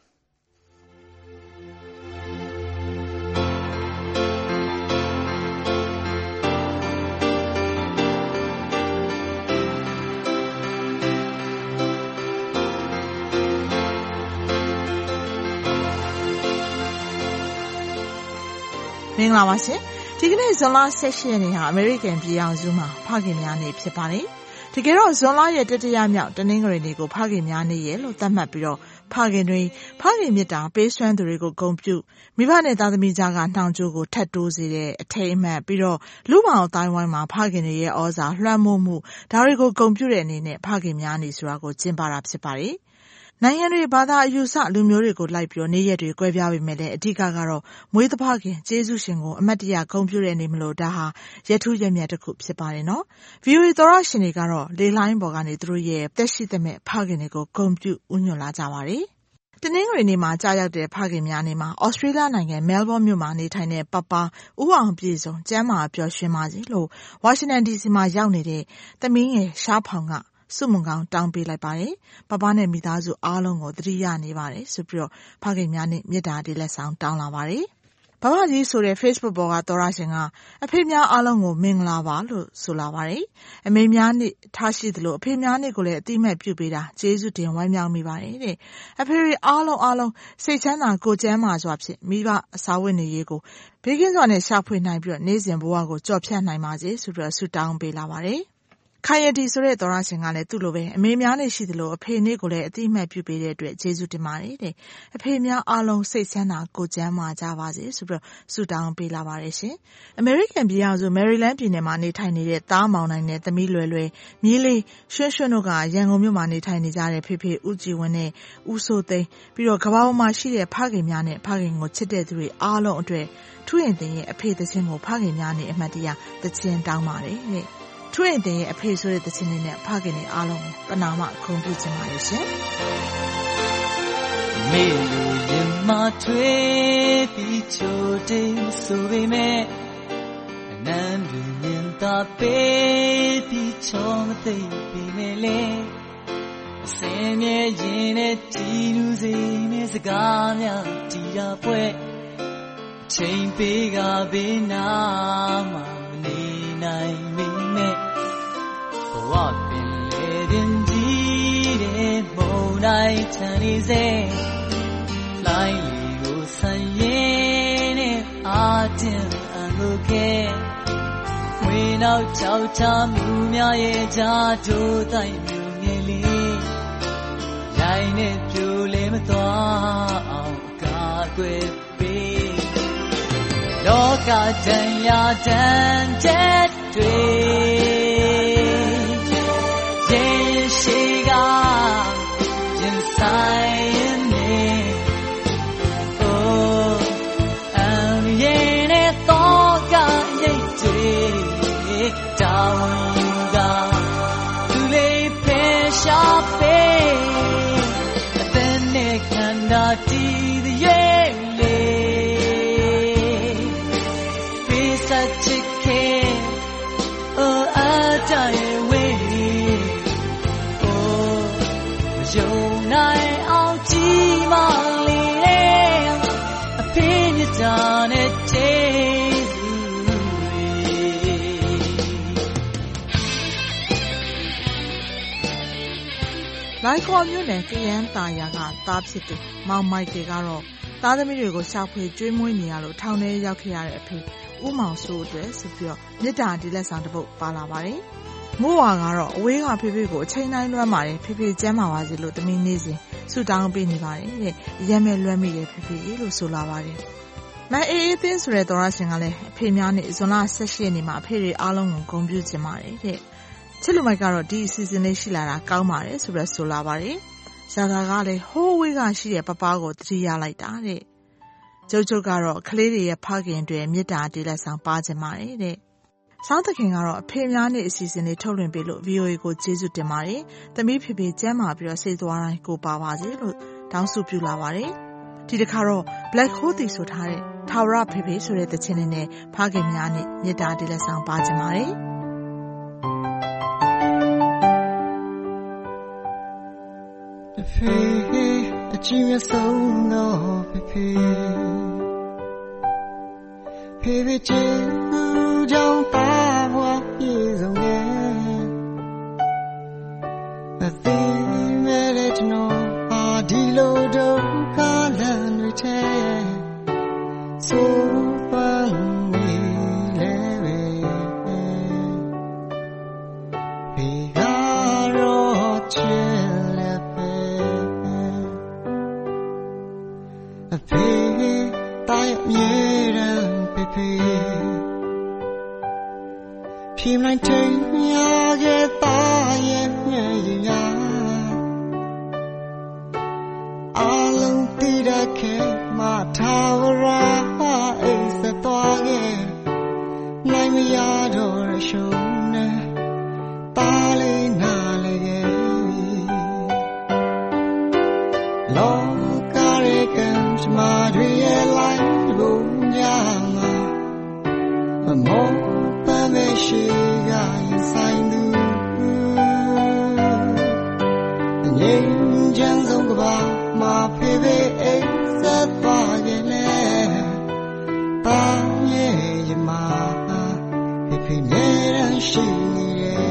မင်္ဂလာပါရှင်ဒီကနေ့ဇွန်လ၁၈ရက်နေ့ဟာအမေရိကန်ပြည်ထောင်စုမှာဖခင်များနေ့ဖြစ်ပါတယ်တကယ်တော့ဇွန်လရဲ့တတိယမြောက်တနင်္ဂနွေနေ့ကိုဖခင်များနေ့ရဲ့လို့သတ်မှတ်ပြီးတော့ဖခင်တွေဖခင်မြတ်တာပေးစွမ်းသူတွေကိုဂုဏ်ပြုမိဘနဲ့သားသမီးကြားကနှောင်ကြိုးကိုထပ်တိုးစေတဲ့အထိမ်းအမှတ်ပြီးတော့လူ့ဘောင်အတိုင်းဝိုင်းမှာဖခင်တွေရဲ့ဩဇာလွှမ်းမိုးမှုဒါတွေကိုဂုဏ်ပြုတဲ့အနေနဲ့ဖခင်များနေ့ဆိုတာကိုကျင်းပတာဖြစ်ပါတယ်နိုင်ငံတွေဘာသာအယူဆလူမျိုးတွေကိုလိုက်ပြီးနေရက်တွေကွဲပြားပေမဲ့လည်းအဓိကကတော့မွေးသဖခင်ကျေးဇူးရှင်ကိုအမတ်တရဂုဏ်ပြုတဲ့နေမလို့ဒါဟာရထူးရမြတ်တစ်ခုဖြစ်ပါတယ်နော်။ဗီအိုအေသောရရှင်တွေကတော့လေလိုင်းပေါ်ကနေသူတို့ရဲ့သက်ရှိသမဲ့ဖခင်တွေကိုဂုဏ်ပြုဥညွှတ်လာကြပါတယ်။တနင်္ဂနွေနေ့မှာကြာရောက်တဲ့ဖခင်များနေ့မှာဩစတြေးလျနိုင်ငံမဲလ်ဘောမြို့မှာနေထိုင်တဲ့ပပဦးအောင်ပြည့်စုံကျမ်းမာပျော်ရွှင်ပါစေလို့ဝါရှင်တန်ဒီစီမှာရောက်နေတဲ့သမီးငယ်ရှားဖောင်ကစုမုံကောင်းတောင်းပေးလိုက်ပါတယ်။ပပနဲ့မိသားစုအားလုံးကိုသတိရနေပါတယ်ဆိုပြီးတော့ဖခင်များနဲ့မေတ္တာတွေလက်ဆောင်တောင်းလာပါတယ်။ဘဘကြီးဆိုတဲ့ Facebook ပေါ်ကသောရရှင်ကအဖေများအားလုံးကိုမင်္ဂလာပါလို့ဆိုလာပါတယ်။အမေများနေ့ထားရှိသလိုအဖေများနေ့ကိုလည်းအတိအမှတ်ပြုပေးတာကျေးဇူးတင်ဝမ်းမြောက်မိပါတယ်တဲ့အဖေတွေအားလုံးအားလုံးစိတ်ချမ်းသာကိုယ်ကျန်းမာစွာဖြင့်မိဘအစာဝတ်နေရေးကိုဘေးကင်းစွာနဲ့ရှာဖွေနိုင်ပြီးတော့နေ့စဉ်ဘဝကိုကြော်ဖြတ်နိုင်ပါစေဆိုပြီးတော့ဆုတောင်းပေးလာပါတယ်ခိုင်ရတီဆိုတဲ့သောရရှင်ကလည်းသူ့လိုပဲအမေများနဲ့ရှိသလိုအဖေနဲ့ကိုလည်းအတိအမှတ်ပြုပေးတဲ့အတွက်ကျေးဇူးတင်ပါတယ်တဲ့အဖေများအားလုံးစိတ်ချမ်းသာကိုယ်ကျန်းမာကြပါစေဆိုပြီးတော့ဆုတောင်းပေးလာပါတယ်ရှင်အမေရိကန်ပြည်ထောင်စုမယ်ရီလန်းပြည်နယ်မှာနေထိုင်နေတဲ့သားမောင်နိုင်နဲ့သမီးလွယ်လွယ်မြေးလေးရွှွှွှွှတို့ကရန်ကုန်မြို့မှာနေထိုင်နေကြတဲ့ဖေဖေဦးကြည်ဝင်းနဲ့ဦးစိုးသိန်းပြီးတော့ကမ္ဘာပေါ်မှာရှိတဲ့ဖခင်များနဲ့ဖခင်ကိုချစ်တဲ့သူတွေအားလုံးအတွက်ထူးရင်တင်ရဲ့အဖေသခြင်းကိုဖခင်များနဲ့အမှတ်တရသခြင်းတောင်းပါတယ်တဲ့ထွေးတဲ့ရဲ့အဖေဆိုတဲ့သခြင်းလေးနဲ့ဖခင်တွေအားလုံးပနာမခုံပြုခြင်းပါရဲ့ရှင်မေလူရင်မထွေးပြီးချိုတိမ်ဆိုပေမဲ့အနန္တမြင်သာပေးပြီးချောမသိပေမဲ့လေအစင်းမြဲရင်နဲ့ကြည်လူစိနဲ့စကားများကြည်ရပွဲချိန်ပေးကဘေးနာမှာမနေနိုင်မေနဲ့ဘဝပင်လေရင်ကြီးတဲ့မုန်တိုင်းချမ်းနေစေလိုင်းလီကိုဆန်ရင်နဲ့အာတင်အန်ကိုခဲဝေနောက်ချောက်ချမှုများရဲ့ကြားတို့တိုင်းမျိုးငယ်လေးလိုင်းနဲ့ပြိုလဲမသွားအောင်ကာကွယ်ပေးလောကတန်ရာတန်တဲ့တွေရဲ့ရှိကရင်ဆိုင်နေအိုအန်ရဲ့နဲ့တော့ကရဲ့တွေတာဝန်ယူကသူလေးဖယ်ရှားပေးအသက်နဲ့ခန္ဓာတည်ရဲ့လေပေးဆက်ချစ်ခဲ့အော်အားကြရဲ့ဝေးအိုးမယုံနိုင်အောင်ကြည်မလေးအဖေမြတ်တာနဲ့လိုက်ကော်မြို့နယ်ကရန်တာယာကသားဖြစ်သူမောင်မိုက်တေကတော့သားသမီးတွေကိုရှာဖွေကျွေးမွေးနေရလို့ထောင်ထဲရောက်ခဲ့ရတဲ့အဖေဦးမောင်စိုးအတွက်ဆိုပြီးတော့မြစ်တာဒီလက်ဆောင်တစ်ပုဒ်ပါလာပါတယ်။မိုးဝါကတော့အဝေးကဖေဖေကိုအချိန်တိုင်းလွှမ်းပါတယ်ဖေဖေကျမ်းမာပါစေလို့သမီးနေစဉ်ဆုတောင်းပေးနေပါတယ်တဲ့။ရဲမဲ့လွှမ်းမိတယ်ဖေဖေလို့ဆိုလာပါတယ်။မအေးအေးသင်းဆိုတဲ့သောရရှင်ကလည်းအဖေများနဲ့ဇွန်လဆယ့်ရှစ်ရက်နေ့မှာအဖေတွေအားလုံးကိုဂုဏ်ပြုချင်ပါတယ်တဲ့။ချစ်လူမိုက်ကတော့ဒီအစီအစဉ်လေးရှိလာတာကောင်းပါတယ်ဆိုပြီးဆိုလာပါတယ်။ဇာတာကလည်းဟိုးဝေးကရှိတဲ့ပပကိုတတိယလိုက်တာတဲ့။ကျုပ်ကျုပ်ကတော့ကလေးတွေရဲ့ဖခင်တွေမြစ်တာတေးလက်ဆောင်ပါခြင်းပါတယ်တဲ့။စောင်းသခင်ကတော့အဖေများနဲ့အစီအစဉ်လေးထုတ်လွှင့်ပေးလို့ ဗီအိုအေ ကိုကျေးဇူးတင်ပါတယ်။သမီးဖေဖေကျမ်းမာပြီးတော့စိတ်သွားတိုင်းကိုပါပါစေလို့တောင်းဆိုပြုလာပါတယ်။ဒီတစ်ခါတော့ Black Hole တီဆိုထားတဲ့ထာဝရဖေဖေဆိုတဲ့သချင်းလေးနဲ့ဖခင်များနဲ့မြစ်တာတေးလက်ဆောင်ပါခြင်းပါတယ်။ဖေဖေအချစ်မြတ်ဆုံးတော့ဖေဖေဖေဖေချစ်သူကြောင့်ပါဘွားပြေဆုံးရဲ့အသေးမဲ့တဲ့ကျွန်တော်အာဒီလိုဒုက္ခလမ်းတွေထဲဆိုပန်းနေလေဖေကတော့ချစ်အဖေတိုင်းမြေရန်ဖေဖေဖြေလိုက်တဲ့မြာရဲ့တာရဲ့မြဲရညာအလုံးတည်တဲ့ခေမထာဝရအိစသွားရဲ့နိုင်မရတော့ရရှုံးနဲ့တာလေးနာလေးရဲ့လောမာတွေရဲ့လိုက်ကိုညာမှာမမောပမေရှိကရင်ဆိုင်သူငြိမ်းချမ်းဆုံးကဘာမှာဖေဖေအိမ်ဆက်ပါရဲ့လေပါရဲ့ရမဖေဖေနဲ့ရရှိနေရဲ့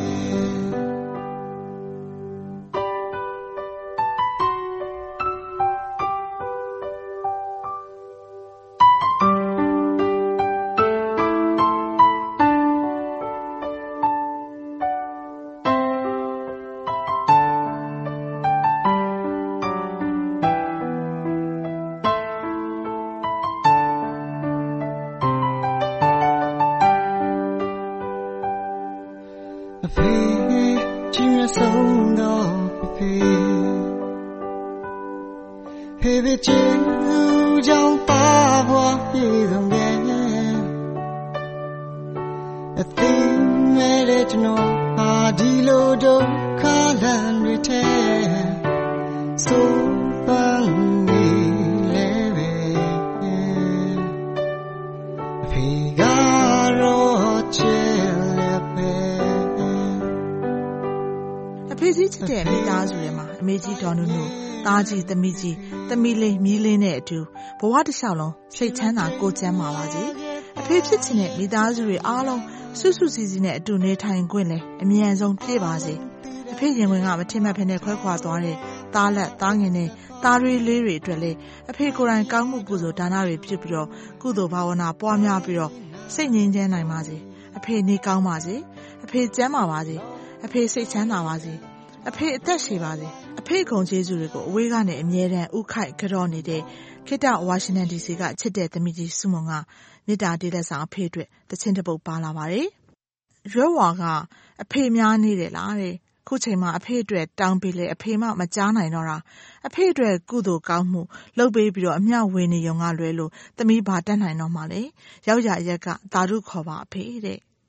သားကြီးသမီးကြီးသမီးလေးမြီးလေးနဲ့အတူဘဝတစ်လျှောက်လုံးစိတ်ချမ်းသာကိုယ်ကျန်းမာပါစေအဖေဖြစ်ချင်တဲ့မိသားစုတွေအားလုံးစုစုစည်းစည်းနဲ့အတူနေထိုင်ခွင့်လည်းအမြန်ဆုံးပြည့်ပါစေအဖေရင်ဝင်ကမထင်မှတ်ဖ ೇನೆ ခွဲခွာသွားတဲ့သားလက်သားငယ်နဲ့သားတွေလေးတွေအတွက်လည်းအဖေကိုယ်တိုင်ကောင်းမှုကုသိုလ်ဒါနတွေပြုပြီးတော့ကုသိုလ်ဘာဝနာပွားများပြီးတော့စိတ်ငြိမ်းချမ်းနိုင်ပါစေအဖေနေကောင်းပါစေအဖေကျန်းမာပါစေအဖေစိတ်ချမ်းသာပါစေအဖေအသက်ရှည်ပါစေအဖေခုံကျေးဇူးတွေကိုအဝေးကနေအမြဲတမ်းဥခိုက်ကြော့နေတဲ့ခေတ္တဝါရှင်တန်ဒီစီကချစ်တဲ့သမီးကြီးစုမုံကမေတ္တာတေးလက်ဆောင်အဖေအတွက်တခြင်းတစ်ပုဒ်ပါလာပါတယ်။ရွယ်ဝါကအဖေများနေတယ်လားတဲ့ခုချိန်မှာအဖေအတွက်တောင်းပေးလေအဖေမှမကြားနိုင်တော့တာအဖေအတွက်ကုသိုလ်ကောင်းမှုလုပ်ပေးပြီးတော့အမျှဝေနေုံကလွဲလို့သမီးဘာတတ်နိုင်တော့မှလဲရောက်ရရက်ကသာဓုခေါ်ပါအဖေတဲ့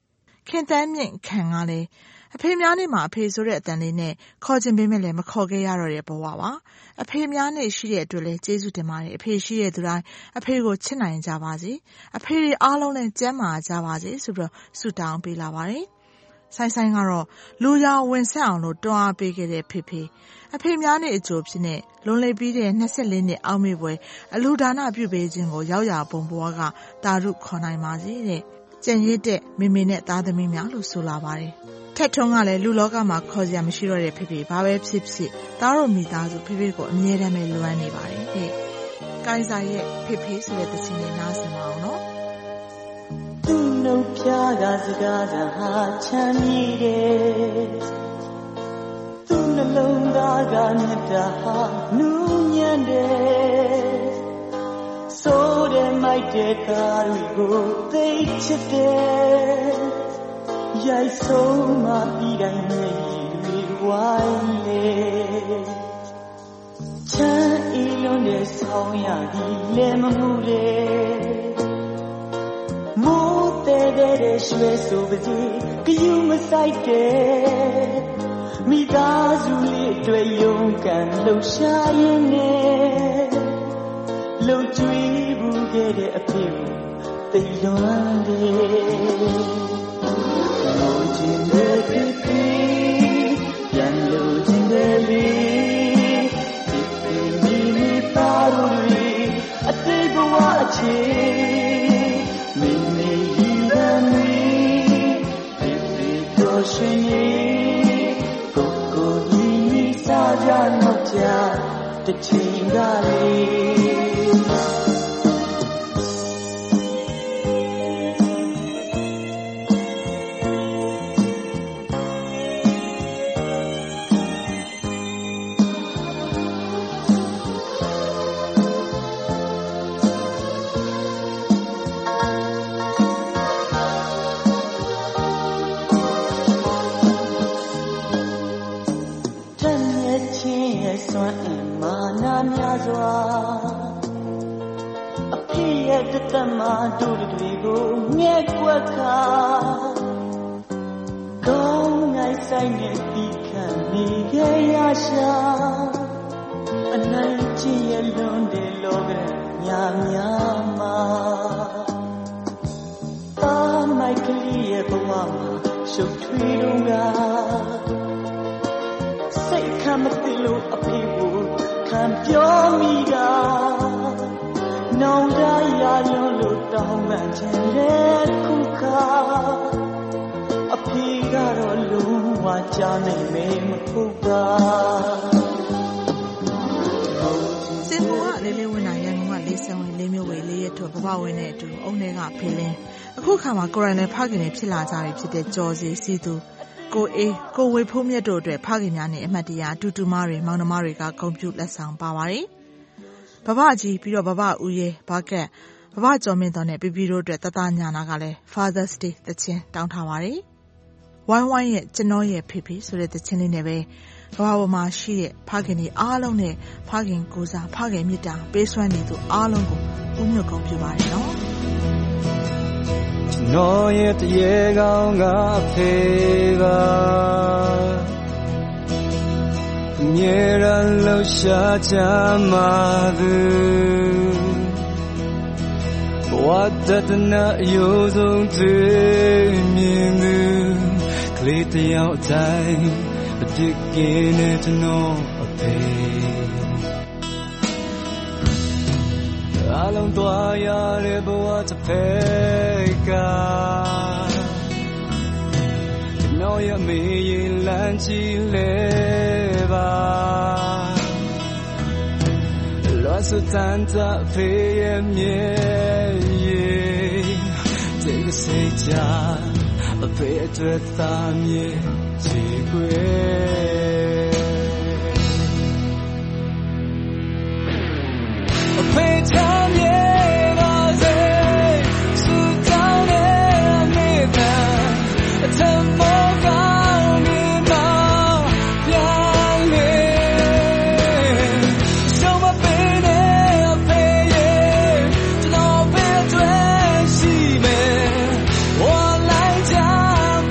ခင်တန်းမြင့်ခံကလည်းအဖေများနဲ့မှာအဖေဆိုတဲ့အတန်လေးနဲ့ခေါ်ခြင်းပေးမဲ့လည်းမခေါ်ခဲ့ရတော့တဲ့ဘဝပါအဖေများနဲ့ရှိတဲ့အတွက်လည်းကျေးဇူးတင်ပါတယ်အဖေရှိတဲ့သူတိုင်းအဖေကိုချစ်နိုင်ကြပါစေအဖေတွေအားလုံးလည်းကျန်းမာကြပါစေဆိုပြီးဆုတောင်းပေးလာပါတယ်ဆိုင်ဆိုင်ကတော့လူရောင်ဝင်ဆက်အောင်လို့တွန်းအားပေးခဲ့တဲ့ဖေဖေအဖေများနဲ့အကျိုးဖြစ်နေလွန်လေပြီးတဲ့နှစ်ဆယ့်လေးနှစ်အောက်မေ့ပွဲအလူဒါနပြုပေးခြင်းကိုရောက်ရပုံပေါ်ကတာရုခေါ်နိုင်ပါစေတဲ့ကြံရစ်တဲ့မိမိနဲ့သားသမီးများလို့ဆိုလာပါတယ်ထက်ထုံးကလည်းလူလောကမှာခေါ်စရာမရှိတော့တဲ့ဖေဖေဘာပဲဖြစ်ဖြစ်သားတို့မိသားစုဖေဖေကိုအမြဲတမ်းပဲလွမ်းနေပါတယ်တဲ့ကိုင်းစာရဲ့ဖေဖေဆိုတဲ့သချင်းလေးနားဆင်ပါအောင်နော်သူ့နှုတ်ဖြားကစကားသာဟာချမ်းမြေ့တယ်သူ့နှလုံးသားကမြတ်တာဟာနူးညံ့တယ်ဆိုတဲ့မိုက်တဲ့သားတွေကိုသိချစ်တယ်ရိုက်ဆုံးမှပြီးတိုင်းနဲ့တွေဝိုင်းလေချမ်းအေးလွန်တဲ့ဆောင်းရည်လည်းမမှုတယ်မိုးတဲ့တဲ့ရွှဲဆိုပါစေကယူမဆိုင်တဲ့မိသားစုလေးတွေ့ရုံကန်လှူရှားရင်းနဲ့လှူကြွေးဘူးခဲ့တဲ့အဖေကိုသိလွမ်းတယ်လိုချင်တဲ့ဖေပြန်လိုချင်တဲ့လေဒီဖေမိမိသားတို့တွေအတိတ်ဘဝအခြေမိမိယူရမည်ဒီဖေတို့ရှင်ကြီးကိုကိုကြီးမိစားကြတော့ကြတစ်ချိန်ကလေးအဖေရဲ့တသမတို့တွေကိုငဲ့ကွက်ခါကောင်းငိုင်းဆိုင်နဲ့ပြီးခံနေခဲ့ရရှာအနိုင်ချင်ရလွန်တဲ့လောကညာများမှာတာမိုက်ကလေးရဲ့ဘဝမှာရှုပ်ထွေးတော့ကစိတ်ခံမသိလို့အဖေကိုခံပြောမိတာနောင်တရရုံလို့တောင်းမှန်ချင်တဲ့ခုခါအဖေကတော့လုံးဝကြားနိုင်မေမဟုတ်ပါစင်မောကလေးလေးဝင်လာရန်ကုန်ကလေးဆံဝင်လေးမျိုးဝေလေးရထွက်ဘဘဝင်တဲ့အတူအုံထဲကဖေလင်းအခုခါမှာကိုရိုင်းနယ်ဖခင်တွေဖြစ်လာကြပြီဖြစ်တဲ့ကြော်စီစီသူကိုအေးကိုဝေဖိုးမြတ်တို့အတွက်ဖခင်များနဲ့အမတ်တရားတူတူမတွေမောင်နှမတွေကဂုဏ်ပြုလက်ဆောင်ပါပါတယ်ဘဘကြီးပြီးတော့ဘဘဦးရဲဘာကက်ဘဘကျော်မင်းတော်နဲ့ပြပြတို့အတွက်တတညာနာကလည်း Father's Day တခြင်းတောင်းထားပါတယ်ဝိုင်းဝိုင်းရဲ့ကျွန်တော်ရဲ့ဖေဖေဆိုတဲ့တခြင်းလေးနဲ့ပဲဘဘပေါ်မှာရှိတဲ့ဖခင်တွေအားလုံးနဲ့ဖခင်ကိုစားဖခင်မြတ်တာပေးစွမ်းနေသူအားလုံးကိုဦးညွတ်ဂုဏ်ပြုပါတယ်နော်နော်ရဲ့တရေကောင်းကဖေပါမြဲတမ်းလှူရှားချမ်းသာသူဘဝတတနာအယိုးဆုံးတွေ့မြင်သူကလေးတယောက်တိုင်းအပြစ်ကင်းတဲ့ကျွန်တော်အဖေအလုံးသွားရတဲ့ဘဝတစ်ဖက်ကကျွန်တော်ရဲ့မေးရင်လမ်းကြည့်လဲပါလောစတန်တာဖေးရဲ့မြေ这个谁家အဖေအတွက်သားမြေချီခွေအဖေချမ်းမြေပါစေစူတောင်းတဲ့မိသားအထမကောင်းနေမှာပြန်လေရှုံးမပေးနဲ့အဖေရဲ့ကျွန်တော်ပဲတွေ့ရှိမယ်我来家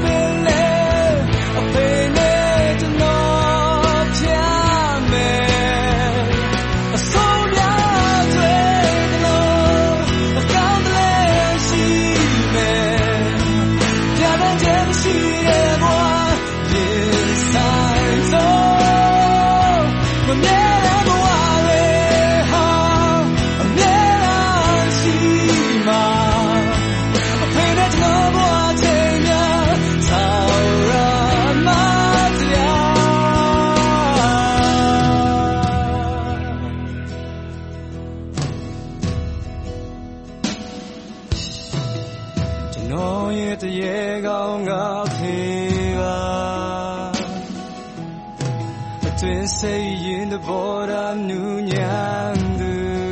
ငယ်ကောင်းငါဖေပါအတွင်စိတ်ရင်တဘောရာနူးညံသူ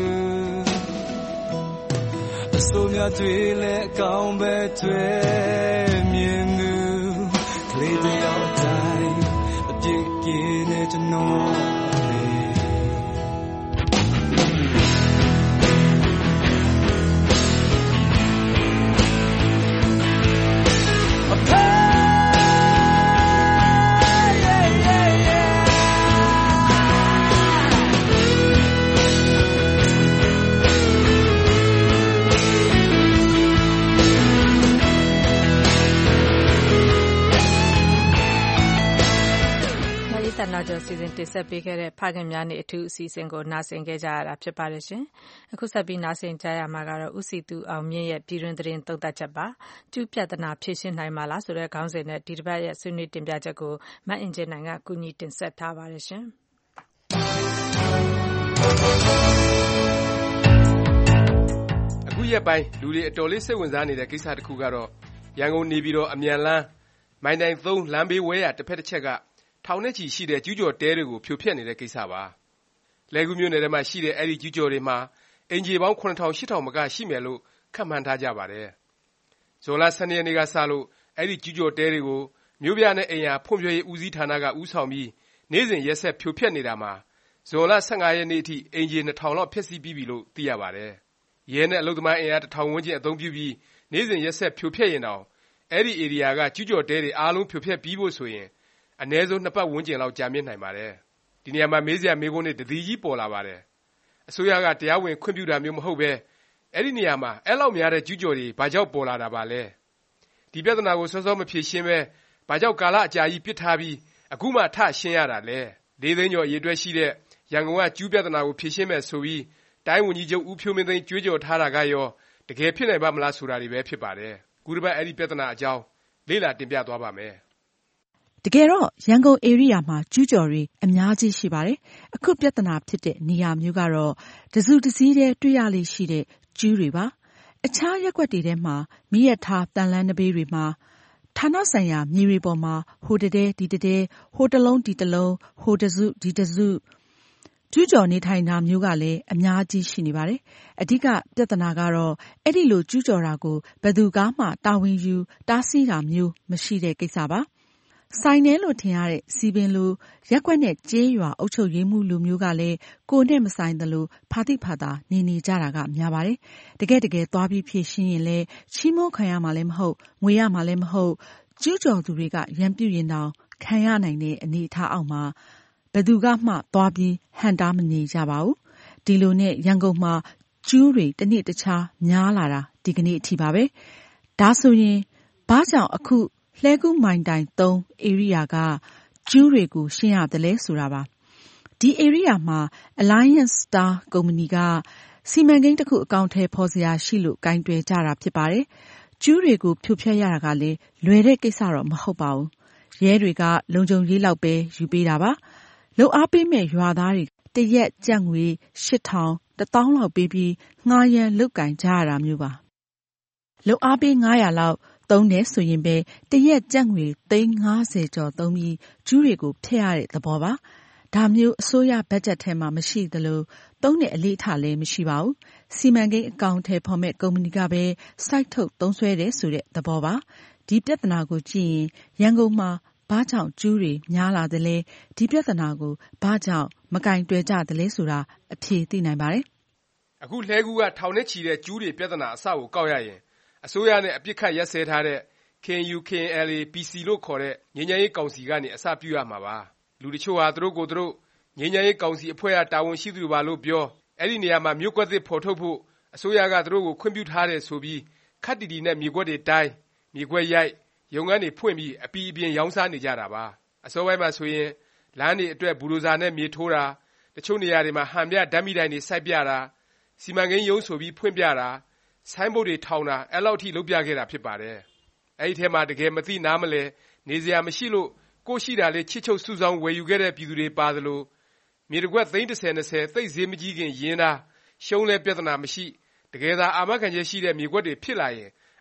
အစိုးများတွေ့လဲကောင်းပဲတွေ့မြင်သူကလေးတယောက်တိုင်းအပြစ်ကင်းတဲ့ကျွန်တော်နာကျော်စီစဉ်တင်ဆက်ပေးခဲ့တဲ့ဖခင်များနေ့အထူးအစီအစဉ်ကိုနားဆင်ခဲ့ကြရတာဖြစ်ပါတယ်ရှင်။အခုဆက်ပြီးနားဆင်ကြရမှာကတော့ဦးစီသူအောင်မြင့်ရဲ့ပြည်တွင်သတင်းသုံးသပ်ချက်ပါ။ကျူးပြဿနာဖြေရှင်းနိုင်မှာလားဆိုတဲ့ခေါင်းစဉ်နဲ့ဒီတစ်ပတ်ရဲ့ဆွေးနွေးတင်ပြချက်ကိုမအင်ဂျင်နိုင်ကကူညီတင်ဆက်ထားပါတယ်ရှင်။အခုရက်ပိုင်းလူတွေအတော်လေးစိတ်ဝင်စားနေတဲ့ကိစ္စတစ်ခုကတော့ရန်ကုန်နေပြည်တော်အမြန်လမ်းမိုင်တိုင်သုံးလမ်းဘေးဝဲရတစ်ဖက်တစ်ချက်ကထောင်နဲ့ချီရှိတဲ့ကျူးကျော်တဲတွေကိုဖြိုဖျက်နေတဲ့ကိစ္စပါ။လှည်းကူးမြို့နယ်ထဲမှာရှိတဲ့အဲဒီကျူးကျော်တွေမှာအိမ်ခြေပေါင်းခုနှစ်ထောင်ရှစ်ထောင်မကရှိမယ်လို့ခန့်မှန်းထားကြပါတယ်။ဇွန်လဆယ်နှစ်ရက်နေ့ကစလို့အဲဒီကျူးကျော်တဲတွေကိုမြို့ပြနဲ့အိမ်ယာဖွံ့ဖြိုးရေးဦးစီးဌာနကဦးဆောင်ပြီးနေ့စဉ်ရက်ဆက်ဖြိုဖျက်နေတာမှာဇွန်လဆယ့်ငါရက်နေ့အထိအိမ်ခြေနှစ်ထောင်လောက်ဖျက်ဆီးပြီးပြီလို့သိရပါတယ်။ရဲနဲ့အလုပ်သမားအင်အားတစ်ထောင်ဝန်းကျင်အသုံးပြုပြီးနေ့စဉ်ရက်ဆက်ဖြိုဖျက်ရင်တောင်အဲဒီဧရိယာကကျူးကျော်တဲတွေအားလုံးဖြိုဖျက်ပြီးဖို့ဆိုရင်အနည်းဆုံးနှစ်ပတ်ဝန်းကျင်လောက်ကြာမြင့်နိုင်ပါတယ်။ဒီနေရာမှာမေးစရာမေးခွန်းတွေတသီးကြီးပေါ်လာပါတယ်။အစိုးရကတရားဝင်ခွင့်ပြုတာမျိုးမဟုတ်ပဲအဲ့ဒီနေရာမှာအဲ့လောက်များတဲ့ကျူးကျော်တွေဘာကြောင့်ပေါ်လာတာပါလဲ။ဒီပြဿနာကိုစောစောမဖြေရှင်းပဲဘာကြောင့်ကာလအကြာကြီးပစ်ထားပြီးအခုမှထရှင်းရတာလဲ။လေးသိန်းကျော်အရေအတွက်ရှိတဲ့ရန်ကုန်ကကျူးပြဿနာကိုဖြေရှင်းမယ်ဆိုပြီးတိုင်းဝန်ကြီးချုပ်ဦးဖြိုးမင်းသိန်းကြွေးကြော်ထားတာကရောတကယ်ဖြစ်နိုင်ပါမလားဆိုတာတွေပဲဖြစ်ပါတယ်။ခုတစ်ပတ်အဲ့ဒီပြဿနာအကြောင်းလေ့လာတင်ပြသွားပါမယ်။တကယ်တော့ရန်ကုန်ဧရိယာမှာကျူးကျော်တွေအများကြီးရှိပါတယ်။အခုပြဿနာဖြစ်တဲ့နေရာမျိုးကတော့တစုတစည်းတည်းတွေ့ရလေရှိတဲ့ကျူးတွေပါ။အခြားရပ်ကွက်တွေထဲမှာမိရထားတန်လန်းနဘေးတွေမှာဌာနဆိုင်ရာမြေတွေပေါ်မှာဟိုတတဲဒီတတဲဟိုတလုံးဒီတလုံးဟိုတစုဒီတစုကျူးကျော်နေထိုင်တာမျိုးကလည်းအများကြီးရှိနေပါတယ်။အဓိကပြဿနာကတော့အဲ့ဒီလိုကျူးကျော်တာကိုဘယ်သူကမှတာဝန်ယူတားဆီးတာမျိုးမရှိတဲ့ကိစ္စပါ။ဆိုင်ထဲလို့ထင်ရတဲ့စီပင်လူရက်ကွက်နဲ့ကျေးရွာအုပ်ချုပ်ရေးမှုလူမျိုးကလည်းကိုယ်နဲ့မဆိုင်သလိုဖာတိဖာတာနေနေကြတာကများပါတယ်။တကယ်တကယ်သွားပြီးဖြည့်ရှင်းရင်လည်းချီးမိုးခံရမှာလည်းမဟုတ်ငွေရမှာလည်းမဟုတ်ကျူးကျော်သူတွေကရန်ပြုရင်တောင်ခံရနိုင်တဲ့အနေအထားအောက်မှာဘယ်သူကမှသွားပြီးဟန်တားမနေကြပါဘူး။ဒီလိုနဲ့ရန်ကုန်မှာကျူးတွေတစ်နေ့တစ်ခြားများလာတာဒီကနေ့အထိပါပဲ။ဒါဆိုရင်ဘာကြောင့်အခုလှည်းကူးမိုင်တိုင်သုံးဧရိယာကကျူးတွေကိုရှင်းရတယ်လဲဆိုတာပါ။ဒီဧရိယာမှာ Alliance Star ကုမ္ပဏီကစီမံကိန်းတစ်ခုအကောင်အထည်ဖော်စရာရှိလို့ကင်တွယ်ကြတာဖြစ်ပါတယ်။ကျူးတွေကိုဖြိုဖျက်ရတာကလည်းလွယ်တဲ့ကိစ္စတော့မဟုတ်ပါဘူး။ရဲတွေကလုံခြုံရေးလောက်ပဲယူပေးတာပါ။လုပ်အားပေးမဲ့ရွာသားတွေတရက်ကျပ်ငွေရှစ်ထောင်တစ်သောင်းလောက်ပေးပြီးငှားရမ်းလုပ်ကင်ကြရတာမျိုးပါ။လုပ်အားပေးငါးရာလောက်သုံးတယ်ဆိုရင်ပဲတရက်ကျပ်ငွေသိန်းငါးဆယ်ကျော်သုံးပြီးကျူးတွေကိုဖျက်ရတဲ့သဘောပါ။ဒါမျိုးအစိုးရဘတ်ဂျက်ထဲမှာမရှိသလိုသုံးတဲ့အလေးထားလည်းမရှိပါဘူး။စီမံကိန်းအကောင်အထည်ဖော်မဲ့ကုမ္ပဏီကပဲစိုက်ထုတ်သုံးစွဲတယ်ဆိုတဲ့သဘောပါ။ဒီပြဿနာကိုကြည့်ရင်ရန်ကုန်မှာဘာကြောင့်ကျူးတွေများလာသလဲဒီပြဿနာကိုဘာကြောင့်မကင်တွယ်ကြသလဲဆိုတာအဖြေသိနိုင်ပါတယ်။အခုလှည်းကူးကထောင်နဲ့ချီတဲ့ကျူးတွေပြဿနာအစကိုကောက်ရရင်အစိုးရနဲ့အပြစ်ခတ်ရက်စဲထားတဲ့ K N U K N L A P C လို့ခေါ်တဲ့ငြိမ်းချမ်းရေးကောင်စီကနေအစပြုရမှာပါ။လူတချို့ဟာသူတို့ကိုယ်သူတို့ငြိမ်းချမ်းရေးကောင်စီအဖွဲ့ကတာဝန်ရှိသူတွေပါလို့ပြောအဲ့ဒီနေရာမှာမြို့ကွက်သစ်ဖော်ထုတ်ဖို့အစိုးရကသူတို့ကိုခွင့်ပြုထားတယ်ဆိုပြီးခတ်တီတီနဲ့မြေကွက်တွေတိုင်းမြေကွက်ရိုက်ရုံငန်းတွေဖွင့်ပြီးအပီအပြင်ရောင်းစားနေကြတာပါ။အစောပိုင်းမှာဆိုရင်လမ်းတွေအတွက်ဘူဒိုဇာနဲ့မြေထိုးတာတချို့နေရာတွေမှာဟန်ပြဓာတ်မီတိုင်တွေစိုက်ပြတာစီမံကိန်းရုံးဆိုပြီးဖွင့်ပြတာဆိုင်းဘုတ်တွေထောင်တာအဲ့လောက်ထိလုပ်ပြခဲ့တာဖြစ်ပါတယ်။အဲ့ဒီထဲမှာတကယ်မသိနားမလဲနေစရာမရှိလို့ကိုရှိတာလေးချစ်ချုပ်စုဆောင်ဝယ်ယူခဲ့တဲ့ပြည်သူတွေပါသလိုမြေတကွက်သိန်းတစ်ဆယ်နှစ်ဆယ်သိပ်ဈေးမကြီးခင်ရင်းတာရှုံးလဲပြဿနာမရှိတကယ်သာအာမခံချက်ရှိတဲ့မြေကွက်တွေဖြစ်လာရင်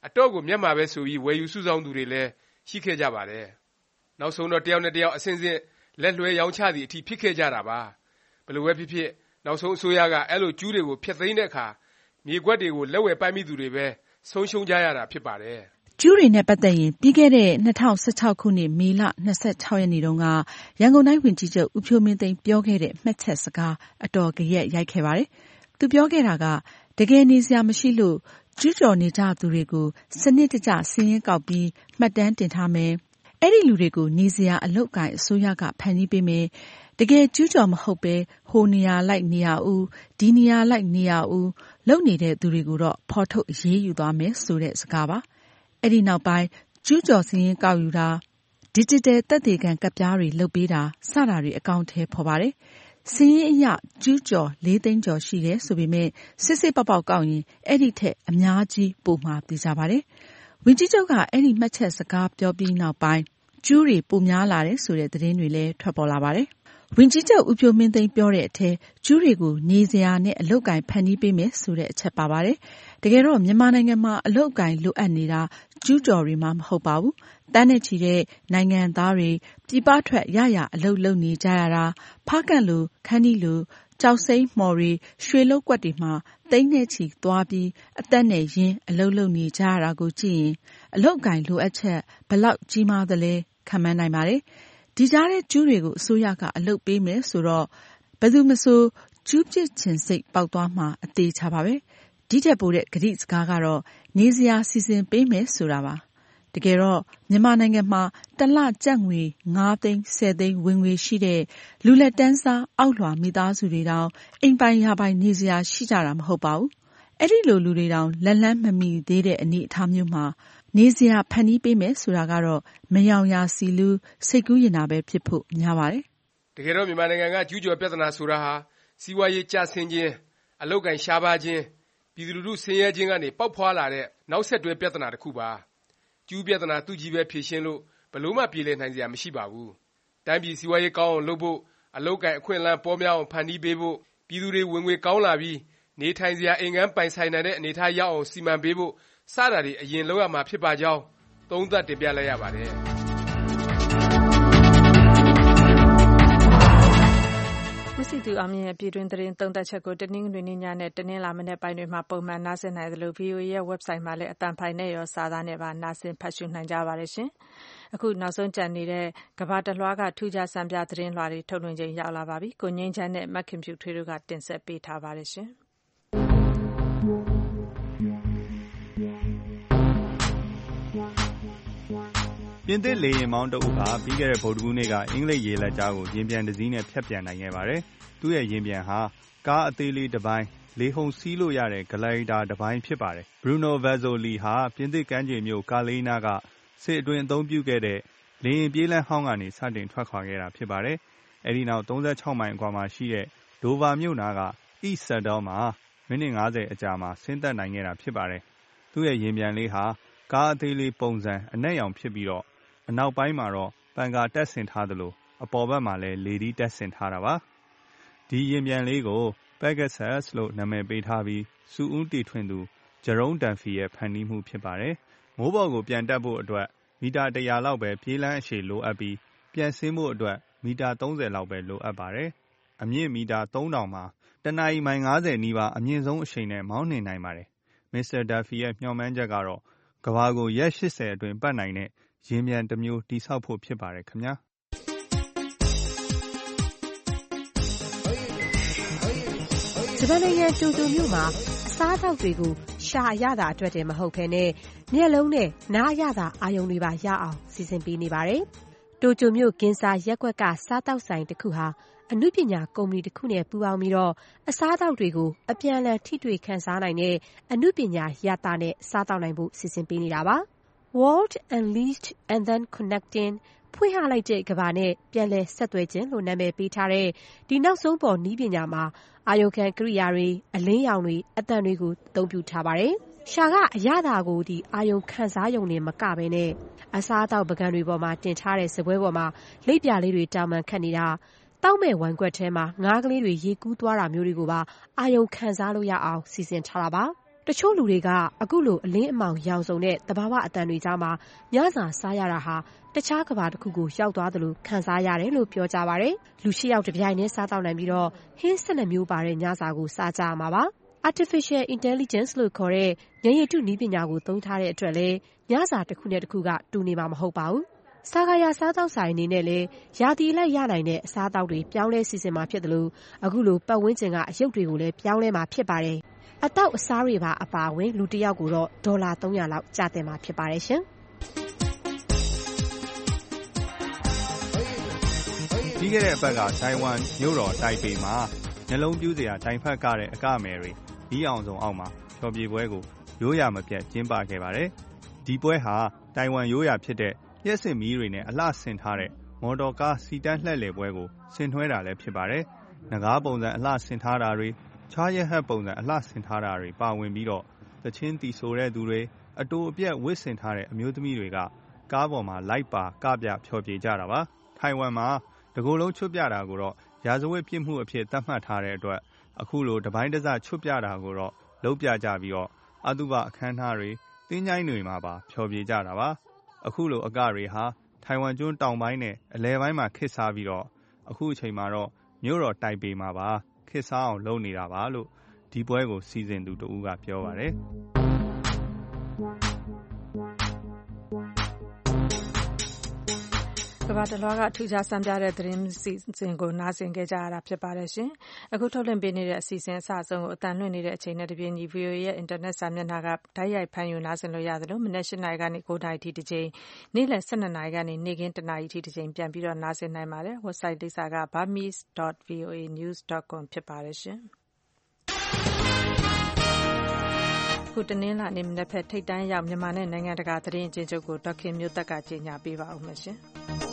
အတော့ကိုမျက်မှာပဲဆိုပြီးဝယ်ယူစုဆောင်းသူတွေလည်းရှိခဲ့ကြပါတယ်။နောက်ဆုံးတော့တယောက်နဲ့တယောက်အဆင့်ဆင့်လက်လွှဲရောင်းချသည့်အထိဖြစ်ခဲ့ကြတာပါ။ဘယ်လိုပဲဖြစ်ဖြစ်နောက်ဆုံးအစိုးရကအဲ့လိုကျူးတွေကိုဖျက်သိမ်းတဲ့အခါမြေကွက်တွေကိုလက်ဝယ်ပိုက်မိသူတွေပဲဆုံးရှုံးကြရတာဖြစ်ပါတယ်။ကျူးတွေနဲ့ပတ်သက်ရင်ပြီးခဲ့တဲ့၂၀၁၆ခုနှစ်မေလ၂၆ရက်နေ့တုန်းကရန်ကုန်တိုင်းဝန်ကြီးချုပ်ဦးဖြိုးမင်းသိန်းပြောခဲ့တဲ့မှတ်ချက်စကားအတော်ဂယက်ရိုက်ခဲ့ပါတယ်။သူပြောခဲ့တာကတကယ်နေစရာမရှိလို့ကျူးကျော်နေကြသူတွေကိုစနစ်တကျစာရင်းကောက်ပြီးမှတ်တမ်းတင်ထားမယ်။အဲ့ဒီလူတွေကိုနေစရာအလုပ်ကိုင်အစိုးရကဖန်တီးပေးမယ်။တကယ်ကျူးကျော်မဟုတ်ပဲဟိုနေရာလိုက်နေရာဦးဒီနေရာလိုက်နေရာဦးလုပ်နေတဲ့သူတွေကိုတော့ဖော်ထုတ်အရေးယူသွားမယ်ဆိုတဲ့စကားပါ။အဲ့ဒီနောက်ပိုင်းကျူးကျော်စာရင်းကောက်ယူတာဒီဂျစ်တယ်သက်သေခံကပ်ပြားတွေလုပ်ပေးတာစတာတွေအကောင့်ထဲပေါ်ပါတယ်။စာရင်းအရကျူးကျော်လေးသိန်းကျော်ရှိတယ်ဆိုပေမဲ့စစ်စစ်ပေါက်ပေါက်ကောက်ရင်အဲ့ဒီထက်အများကြီးပိုမှာသိကြပါတယ်။ဝန်ကြီးချုပ်ကအဲ့ဒီမှတ်ချက်စကားပြောပြီးနောက်ပိုင်းကျူးတွေပိုများလာတယ်ဆိုတဲ့သတင်းတွေလည်းထွက်ပေါ်လာပါတယ်။ဝန်ကြီးချုပ်ဦးဖြိုးမင်းသိန်းပြောတဲ့အထက်ကျူးတွေကိုနေစရာနဲ့အလုပ်ကိုင်ဖန်တီးပေးမယ်ဆိုတဲ့အချက်ပါပါတယ်။တကယ်တော့မြန်မာနိုင်ငံမှာအလုပ်ကိုင်လိုအပ်နေတာကျူးကျော်တွေမှမဟုတ်ပါဘူး။တန်းနဲ့ချီတဲ့နိုင်ငံသားတွေပြည်ပထွက်ရရအလုပ်လုပ်နေကြရတာဖားကန့်လိုခန်းဒီလိုကြောက်စိမ့်မှော်တွေရွှေလုတ်ကွက်တွေမှာသိန်းနဲ့ချီသွားပြီးအသက်နဲ့ရင်းအလုပ်လုပ်နေကြရတာကိုကြည့်ရင်အလုပ်ကိုင်လိုအပ်ချက်ဘလောက်ကြီးမားသလဲခံမှန်းနိုင်ပါတယ်။ဒီကြားတဲ့ကျူးတွေကိုအစိုးရကအလုပ်ပေးမယ်ဆိုတော့ဘယ်သူမဆိုကျူးပစ်ချင်စိတ်ပေါက်သွားမှာအသေးချပါပဲ။ဒီထက်ပိုတဲ့ဂရိစကားကတော့နေစရာစီစဉ်ပေးမယ်ဆိုတာပါ။တကယ်တော့မြန်မာနိုင်ငံမှာတစ်လကျပ်ငွေငါးသိန်းဆယ်သိန်းဝင်ငွေရှိတဲ့လူလက်တန်းစားအောက်လွှာမိသားစုတွေတောင်အိမ်ပိုင်ရာပိုင်နေစရာရှိကြတာမဟုတ်ပါဘူး။အဲ့ဒီလိုလူတွေတောင်လက်လန်းမမီသေးတဲ့အနေအထားမျိုးမှာနေစရာဖန်တီးပေးမယ်ဆိုတာကတော့မယောင်ရာစီလူစိတ်ကူးရင်တာပဲဖြစ်ဖို့များပါတယ်။တကယ်တော့မြန်မာနိုင်ငံကကျူးကျော်ပြဿနာဆိုတာဟာစီးပွားရေးကျဆင်းခြင်းအလုပ်ကိုင်ရှားပါးခြင်းပြည်သူလူထုဆင်းရဲခြင်းကနေပေါက်ဖွာလာတဲ့နောက်ဆက်တွဲပြဿနာတစ်ခုပါ။ကျူးပြဿနာသူ့ကြီးပဲဖြေရှင်းလို့ဘလို့မှပြေလည်နိုင်စရာမရှိပါဘူး။တိုင်းပြည်စီးပွားရေးကောင်းအောင်လုပ်ဖို့အလုပ်ကိုင်အခွင့်အလမ်းပေါများအောင်ဖန်တီးပေးဖို့ပြည်သူတွေဝင်ငွေကောင်းလာပြီးနေထိုင်စရာအိမ်ငန်းပိုင်ဆိုင်နိုင်တဲ့အနေအထားရအောင်စီမံပေးဖို့စတာတွေအရင်လုပ်ရမှာဖြစ်ပါကြောင်းသုံးသပ်တင်ပြလိုက်ရပါတယ်။ဦးစီသူအောင်မြင့်ရဲ့ပြည်တွင်းသတင်းသုံးသပ်ချက်ကိုတနင်္ဂနွေနေ့ညနဲ့တနင်္လာမနေ့ပိုင်းတွေမှာပုံမှန်နားဆင်နိုင်သလို ဗွီအိုအေရဲ့ website မှာလည်းအသံဖိုင်နဲ့ရောစာသားနဲ့ပါနားဆင်ဖတ်ရှုနိုင်ကြပါတယ်ရှင်။အခုနောက်ဆုံးကြံနေတဲ့ကမ္ဘာတလွှားကထူးခြားစံပြသတင်းလွှာတွေထုတ်လွှင့်ချိန်ရောက်လာပါပြီ။ကိုငြိမ်းချမ်းနဲ့မခင်ဖြူထွေးတို့ကတင်ဆက်ပေးထားပါတယ်ရှင်။ပြင်သစ်လေယာဉ်မောင်းတဦးဟာပြီးခဲ့တဲ့ဗုဒ္ဓဟူးနေ့ကအင်္ဂလိပ်ရေလက်ကြားကိုယာဉ်ပျံတစ်စီးနဲ့ဖြတ်ပြန်နိုင်ခဲ့ပါတယ်။သူ့ရဲ့ယာဉ်ပျံဟာကားအသေးလေးတစ်ပိုင်းလေဟုန်စီးလို့ရတဲ့ဂလိုင်းဒါတစ်ပိုင်းဖြစ်ပါတယ်။ Bruno Vezzoli ဟာပြင်သစ်ကမ်းခြေမြို့ကာလေးနားကစစ်အတွင်းအသုံးပြုခဲ့တဲ့လေယာဉ်ပြေးလမ်းဟောင်းကနေစတင်ထွက်ခွာခဲ့တာဖြစ်ပါတယ်။အဲဒီနောက်သုံးဆယ့်ခြောက်မိုင်အကွာမှာရှိတဲ့ဒိုဗာမြို့နားက East Saddle မှာမိနစ်ငါးဆယ်အကြာမှာဆင်းသက်နိုင်ခဲ့တာဖြစ်ပါတယ်။သူ့ရဲ့ယာဉ်ပျံလေးဟာကားအသေးလေးပုံစံအနက်ရောင်ဖြစ်ပြီးတော့အနောက်ပိုင်းမှာတော့ပန်ကာတက်ဆင်ထားသလိုအပေါ်ဘက်မှာလည်းလေဒီတက်ဆင်ထားတာပါ။ဒီယာဉ်ပျံလေးကို Pegasus လို့နာမည်ပေးထားပြီးစူဦးတီထွင်သူဂျရုံးဒန်ဖီရဲ့ဖန်တီးမှုဖြစ်ပါတယ်။မိုးပေါ်ကိုပြန်တက်ဖို့အတွက်မီတာတစ်ရာလောက်ပဲပြေးလမ်းအရှည်လိုအပ်ပြီးပြန်ဆင်းဖို့အတွက်မီတာသုံးဆယ်လောက်ပဲလိုအပ်ပါတယ်။အမြင့်မီတာသုံးထောင်မှာတနာရီမိုင်ငါးဆယ်နီးပါးအမြင့်ဆုံးအရှိန်နဲ့မောင်းနှင်နိုင်ပါတယ်။ မစ္စတာဒါဖီရဲ့မျှော်မှန်းချက်ကတော့ကမ္ဘာကိုရက်ရှစ်ဆယ်အတွင်းပတ်နိုင်တဲ့ယာဉ်ပျံတစ်မျိုးတည်ဆောက်ဖို့ဖြစ်ပါတယ်ခင်ဗျာဂျပန်နိုင်ငံတိုကျိုမြို့မှာအစားအသောက်တွေကိုရှာရတာအတွက်တည်းမဟုတ်ဘဲနဲ့မျက်လုံးနဲ့နားရတာအာရုံတွေပါရအောင်စီစဉ်ပေးနေပါတယ်။တိုကျိုမြို့ကင်ဆာရက်ကွက်ကစားသောက်ဆိုင်တစ်ခုဟာအနုပညာကုမ္ပဏီတစ်ခုနဲ့ပူးပေါင်းပြီးတော့အစားအသောက်တွေကိုအပြန်အလှန်ထိတွေ့ခန်းစားနိုင်တဲ့အနုပညာရတာနဲ့စားသောက်နိုင်ဖို့စီစဉ်ပေးနေတာပါ။ World Unleashed and then Connecting ဖွင့်ဟလိုက်တဲ့ကမ္ဘာနဲ့ပြန်လည်ဆက်သွယ်ခြင်းလို့နာမည်ပေးထားတဲ့ဒီနောက်ဆုံးပေါ်နည်းပညာမှာအာရုံခံကိရိယာတွေအလင်းရောင်တွေအသံတွေကိုအသုံးပြုထားပါတယ်။ရှာကအရသာကိုဒီအာရုံခံစားရုံနဲ့မကဘဲနဲ့အစားအသောက်ပကံတွေပေါ်မှာတင်ထားတဲ့စပွဲပေါ်မှာလိပ်ပြလေးတွေတောင်မှန်ခတ်နေတာတောက်မဲ့ဝိုင်ကွက်ထဲမှာငါးကလေးတွေရေကူးသွားတာမျိုးတွေကိုပါအာရုံခံစားလို့ရအောင်စီစဉ်ထားတာပါ။တချို့လူတွေကအခုလိုအလင်းအမောင်ရောင်စုံတဲ့သဘာဝအတန်တွေကြားမှာညစာစားရတာဟာတခြားကဘာတစ်ခုကိုရောက်သွားသလိုခံစားရတယ်လို့ပြောကြပါတယ်။လူရှစ်ယောက်တစ်ပြိုင်တည်းစားတော့နိုင်ပြီးတော့ဟင်း၁၂မျိုးပါတဲ့ညစာကိုစားကြရမှာပါ။ Artificial Intelligence လို့ခေါ်တဲ့ဉာဏ်ရည်တုနည်းပညာကိုသုံးထားတဲ့အတွက်လည်းညစာတစ်ခုနဲ့တစ်ခုကတူနေမှာမဟုတ်ပါဘူး။စာကာယာစားသောက်ဆိုင်အနေနဲ့လည်းရာသီလိုက်ရနိုင်တဲ့အစားအသောက်တွေပြောင်းလဲစီစဉ်မှာဖြစ်တယ်လို့အခုလိုပတ်ဝန်းကျင်ကအရုပ်တွေကိုလည်းပြောင်းလဲမှာဖြစ်ပါတယ်။အတောက်အစားတွေပါအပါအဝင်လူတစ်ယောက်ကိုတော့ဒေါ်လာသုံးရာလောက်ကျသင့်မှာဖြစ်ပါတယ်ရှင်။ပြီးခဲ့တဲ့အပတ်ကတိုင်ဝမ်မြို့တော်တိုင်ပေမှာနှလုံးပြူးစရာတိုင်ဖတ်ကားတဲ့အကမယ်တွေဒီအောင်ဆုံးအောက်မှာဖျော်ဖြေပွဲကိုရိုးရာမပြတ်ကျင်းပခဲ့ပါတယ်။ဒီပွဲဟာတိုင်ဝမ်ရိုးရာဖြစ်တဲ့လျှက်စစ်မီးတွေနဲ့အလှဆင်ထားတဲ့မော်တော်ကားစီတန်းလှည့်လည်ပွဲကိုဆင်နွှဲတာလည်းဖြစ်ပါတယ်။နဂါးပုံစံအလှဆင်ထားတာတွေချားရဟတ်ပုံစံအလှဆင်ထားတာတွေပါဝင်ပြီးတော့သချင်းတီဆိုတဲ့သူတွေအတူအပြက်ဝစ်ဆင်ထားတဲ့အမျိုးသမီးတွေကကားပေါ်မှာလိုက်ပါကပြဖျော်ဖြေကြတာပါ။ထိုင်ဝမ်မှာတကူလုံးချွတ်ပြတာကိုတော့ရာဇဝတ်ပြစ်မှုအဖြစ်သတ်မှတ်ထားတဲ့အတွက်အခုလိုတပိုင်းတစချွတ်ပြတာကိုတော့လုပ်ပြကြပြီးတော့အတုပအခမ်းအနားတွေတင်းချိုင်းတွေမှာပါဖျော်ဖြေကြတာပါအခုလိုအကတွေဟာထိုင်ဝမ်ကျွန်းတောင်ပိုင်းနဲ့အလယ်ပိုင်းမှာခစ်စားပြီးတော့အခုအချိန်မှာတော့မြို့တော်တိုင်ပေမှာပါခစ်စားအောင်လုပ်နေတာပါလို့ဒီပွဲကိုစီစဉ်သူတဦးကပြောပါတယ်ကမ္ဘာတလွှားကထူးခြားဆန်းပြတဲ့သတင်းစီစဉ်ကိုနားဆင်ခဲ့ကြရတာဖြစ်ပါတယ်ရှင်။အခုထုတ်လွှင့်ပေးနေတဲ့အစီအစဉ်အစအဆုံးကိုအတန်လွှင့်နေတဲ့အချိန်နဲ့တပြေးညီ ဗွီအိုအေ ရဲ့အင်တာနက်စာမျက်နှာကတိုက်ရိုက်ဖမ်းယူနားဆင်လို့ရတယ်လို့မနက်၈နာရီကနေ၉နာရီထိတစ်ချိန်နေ့လယ်၁၂နာရီကနေနေ့ခင်းတစ်နာရီထိတစ်ချိန်ပြန်ပြီးတော့နားဆင်နိုင်ပါတယ်။ website လိပ်စာက burmese dot v o a news dot com ဖြစ်ပါတယ်ရှင်။ခုတနင်္လာနေ့မနက်ဖက်ထိပ်တန်းရောက်မြန်မာနဲ့နိုင်ငံတကာသတင်းအကျဉ်းချုပ်ကိုဒေါက်ခင်မျိုးသက်ကကြေညာပေးပါဦးမယ်ရှင်။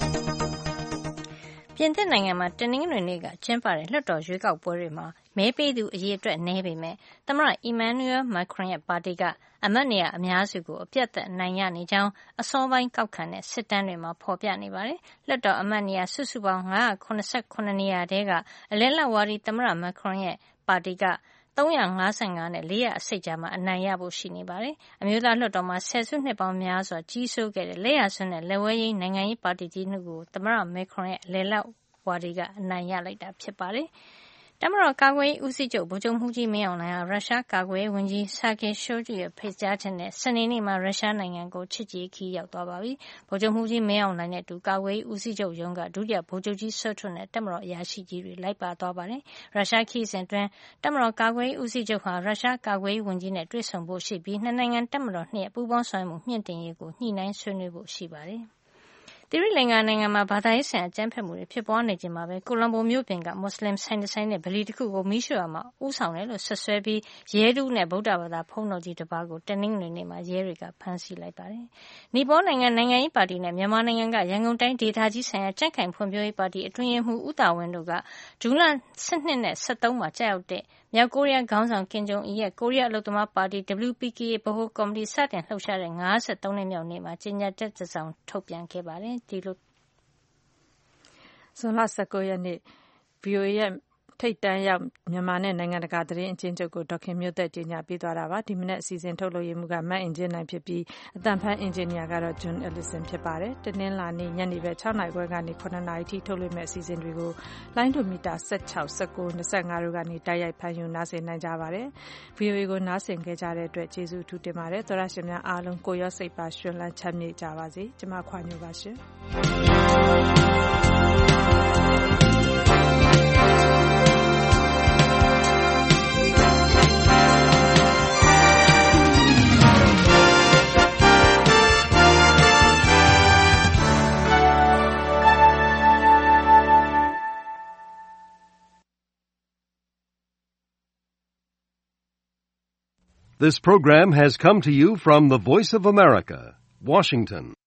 ပြင်သစ်နိုင်ငံမှာတနင်္ဂနွေနေ့ကကျင်းပတဲ့လွှတ်တော်ရွေးကောက်ပွဲတွေမှာမဲပေးသူအရေအတွက်နည်းပေမဲ့သမ္မတ Emmanuel Macron ရဲ့ပါတီကအမတ်နေရာအများစုကိုအပြတ်သက်အနိုင်ရနေကြောင်းအစောပိုင်းကောက်ခံတဲ့စစ်တမ်းတွေမှာဖော်ပြနေပါတယ်။လွှတ်တော်အမတ်နေရာစုစုပေါင်း၅၇၇နေရာထဲကအလယ်လတ်ဝါဒီသမ္မတ Macron ရဲ့ပါတီက၃၅၅နဲ့၄၀၀အစိတ်ကြားမှာအနိုင်ရဖို့ရှိနေပါတယ်။အမျိုးသားလွှတ်တော်မှာဆယ်စုနှစ်ပေါင်းများစွာကြီးစိုးခဲ့တဲ့လက်ရစွန်းနဲ့လက်ဝဲရင်းနိုင်ငံရေးပါတီကြီးနှစ်ခုကိုသမ္မတ Macron ရဲ့အလယ်လတ်ဝါဒီကအနိုင်ရလိုက်တာဖြစ်ပါတယ်။တပ်မတော်ကာကွယ်ရေးဦးစီးချုပ်ဗိုလ်ချုပ်မှူးကြီးမင်းအောင်လှိုင်ဟာရုရှားကာကွယ်ရေးဝန်ကြီး Sergei Shoigu ရဲ့ဖိတ်ကြားချက်နဲ့စနေနေ့မှာရုရှားနိုင်ငံကိုချစ်ကြည်ခီးရောက်သွားပါပြီ။ဗိုလ်ချုပ်မှူးကြီးမင်းအောင်လှိုင်နဲ့အတူကာကွယ်ရေးဦးစီးချုပ်ရုံးကဒုတိယဗိုလ်ချုပ်ကြီးစောထွန်းနဲ့တပ်မတော်အရာရှိကြီးတွေလိုက်ပါသွားပါတယ်။ရုရှားခီးစဉ်အတွင်းတပ်မတော်ကာကွယ်ရေးဦးစီးချုပ်ဟာရုရှားကာကွယ်ရေးဝန်ကြီးနဲ့တွေ့ဆုံဖို့ရှိပြီးနှစ်နိုင်ငံတပ်မတော်နှစ်ရဲ့ပူးပေါင်းဆောင်ရွက်မှုမြင့်တင်ရေးကိုညှိနှိုင်းဆွေးနွေးဖို့ရှိပါတယ်။သီရိလင်္ကာနိုင်ငံမှာဘာသာရေးဆိုင်ရာအကြမ်းဖက်မှုတွေဖြစ်ပွားနေချိန်မှာပဲကိုလံဘိုမြို့ပြင်ကမွတ်စလင်ဆိုင်တဆိုင်နဲ့ဗလီတစ်ခုကိုမီးရှို့ရာမှာဦးဆောင်တယ်လို့ဆွဆွဲပြီးရဲတူးနဲ့ဗုဒ္ဓဘာသာဘုန်းတော်ကြီးတစ်ပါးကိုတနင်္ဂနွေနေ့မှာရဲတွေကဖမ်းဆီးလိုက်ပါတယ်။နီပေါနိုင်ငံနိုင်ငံရေးပါတီနဲ့မြန်မာနိုင်ငံကရန်ကုန်တိုင်းဒေသကြီးဆိုင်ရာကြံ့ခိုင်ဖွံ့ဖြိုးရေးပါတီအတွင်းရေးမှူးဦးတာဝင်းတို့ကဇွန်လ၁၂နဲ့၁၃မှာကြာရောက်တဲ့မြောက်ကိုရီးယားခေါင်းဆောင်ကင်ဂျုံအီရဲ့ကိုရီးယားအလုပ်သမားပါတီ W P K ဗဟိုကော်မတီစတင်လှုပ်ရှားတဲ့၅၃နှစ်မြောက်နေ့မှာကြေညာချက်တစ်စောင်ထုတ်ပြန်ခဲ့ပါတယ်။ဒီလိုဇွန်လ၁၉ရက်နေ့ ဗွီအိုအေရဲ့ထိပ်တန်းရောက်မြန်မာနဲ့နိုင်ငံတကာသတင်းအကျဉ်းချုပ်ကိုဒေါက်ခင်မျိုးသက်ကြေညာပေးသွားတာပါဒီမနေ့အစီအစဉ်ထုတ်လုပ်ရမှုကမတ်အင်ဂျင်နိုင်ဖြစ်ပြီးအတန်ဖန်အင်ဂျင်နီယာကတော့ဂျွန်အယ်လီဆန်ဖြစ်ပါတယ်တနင်္လာနေ့ညနေပဲ၆နာရီခွဲကနေ၇နာရီထိထုတ်လွှင့်မဲ့အစီအစဉ်တွေကိုလိုင်းဒိုမီတာ၁၆ ၁၉ ၂၅တို့ကနေတိုက်ရိုက်ဖမ်းယူနားဆင်နိုင်ကြပါတယ် ဗွီအိုအေ ကိုနားဆင်ခဲ့ကြတဲ့အတွက်ကျေးဇူးအထူးတင်ပါတယ်သောရရှင်များအားလုံးကိုရောစိတ်ပါရှင်လန်းချမ်းမြေ့ကြပါစေကျွန်မခွာညိုပါရှင် This program has come to you from the Voice of America, Washington.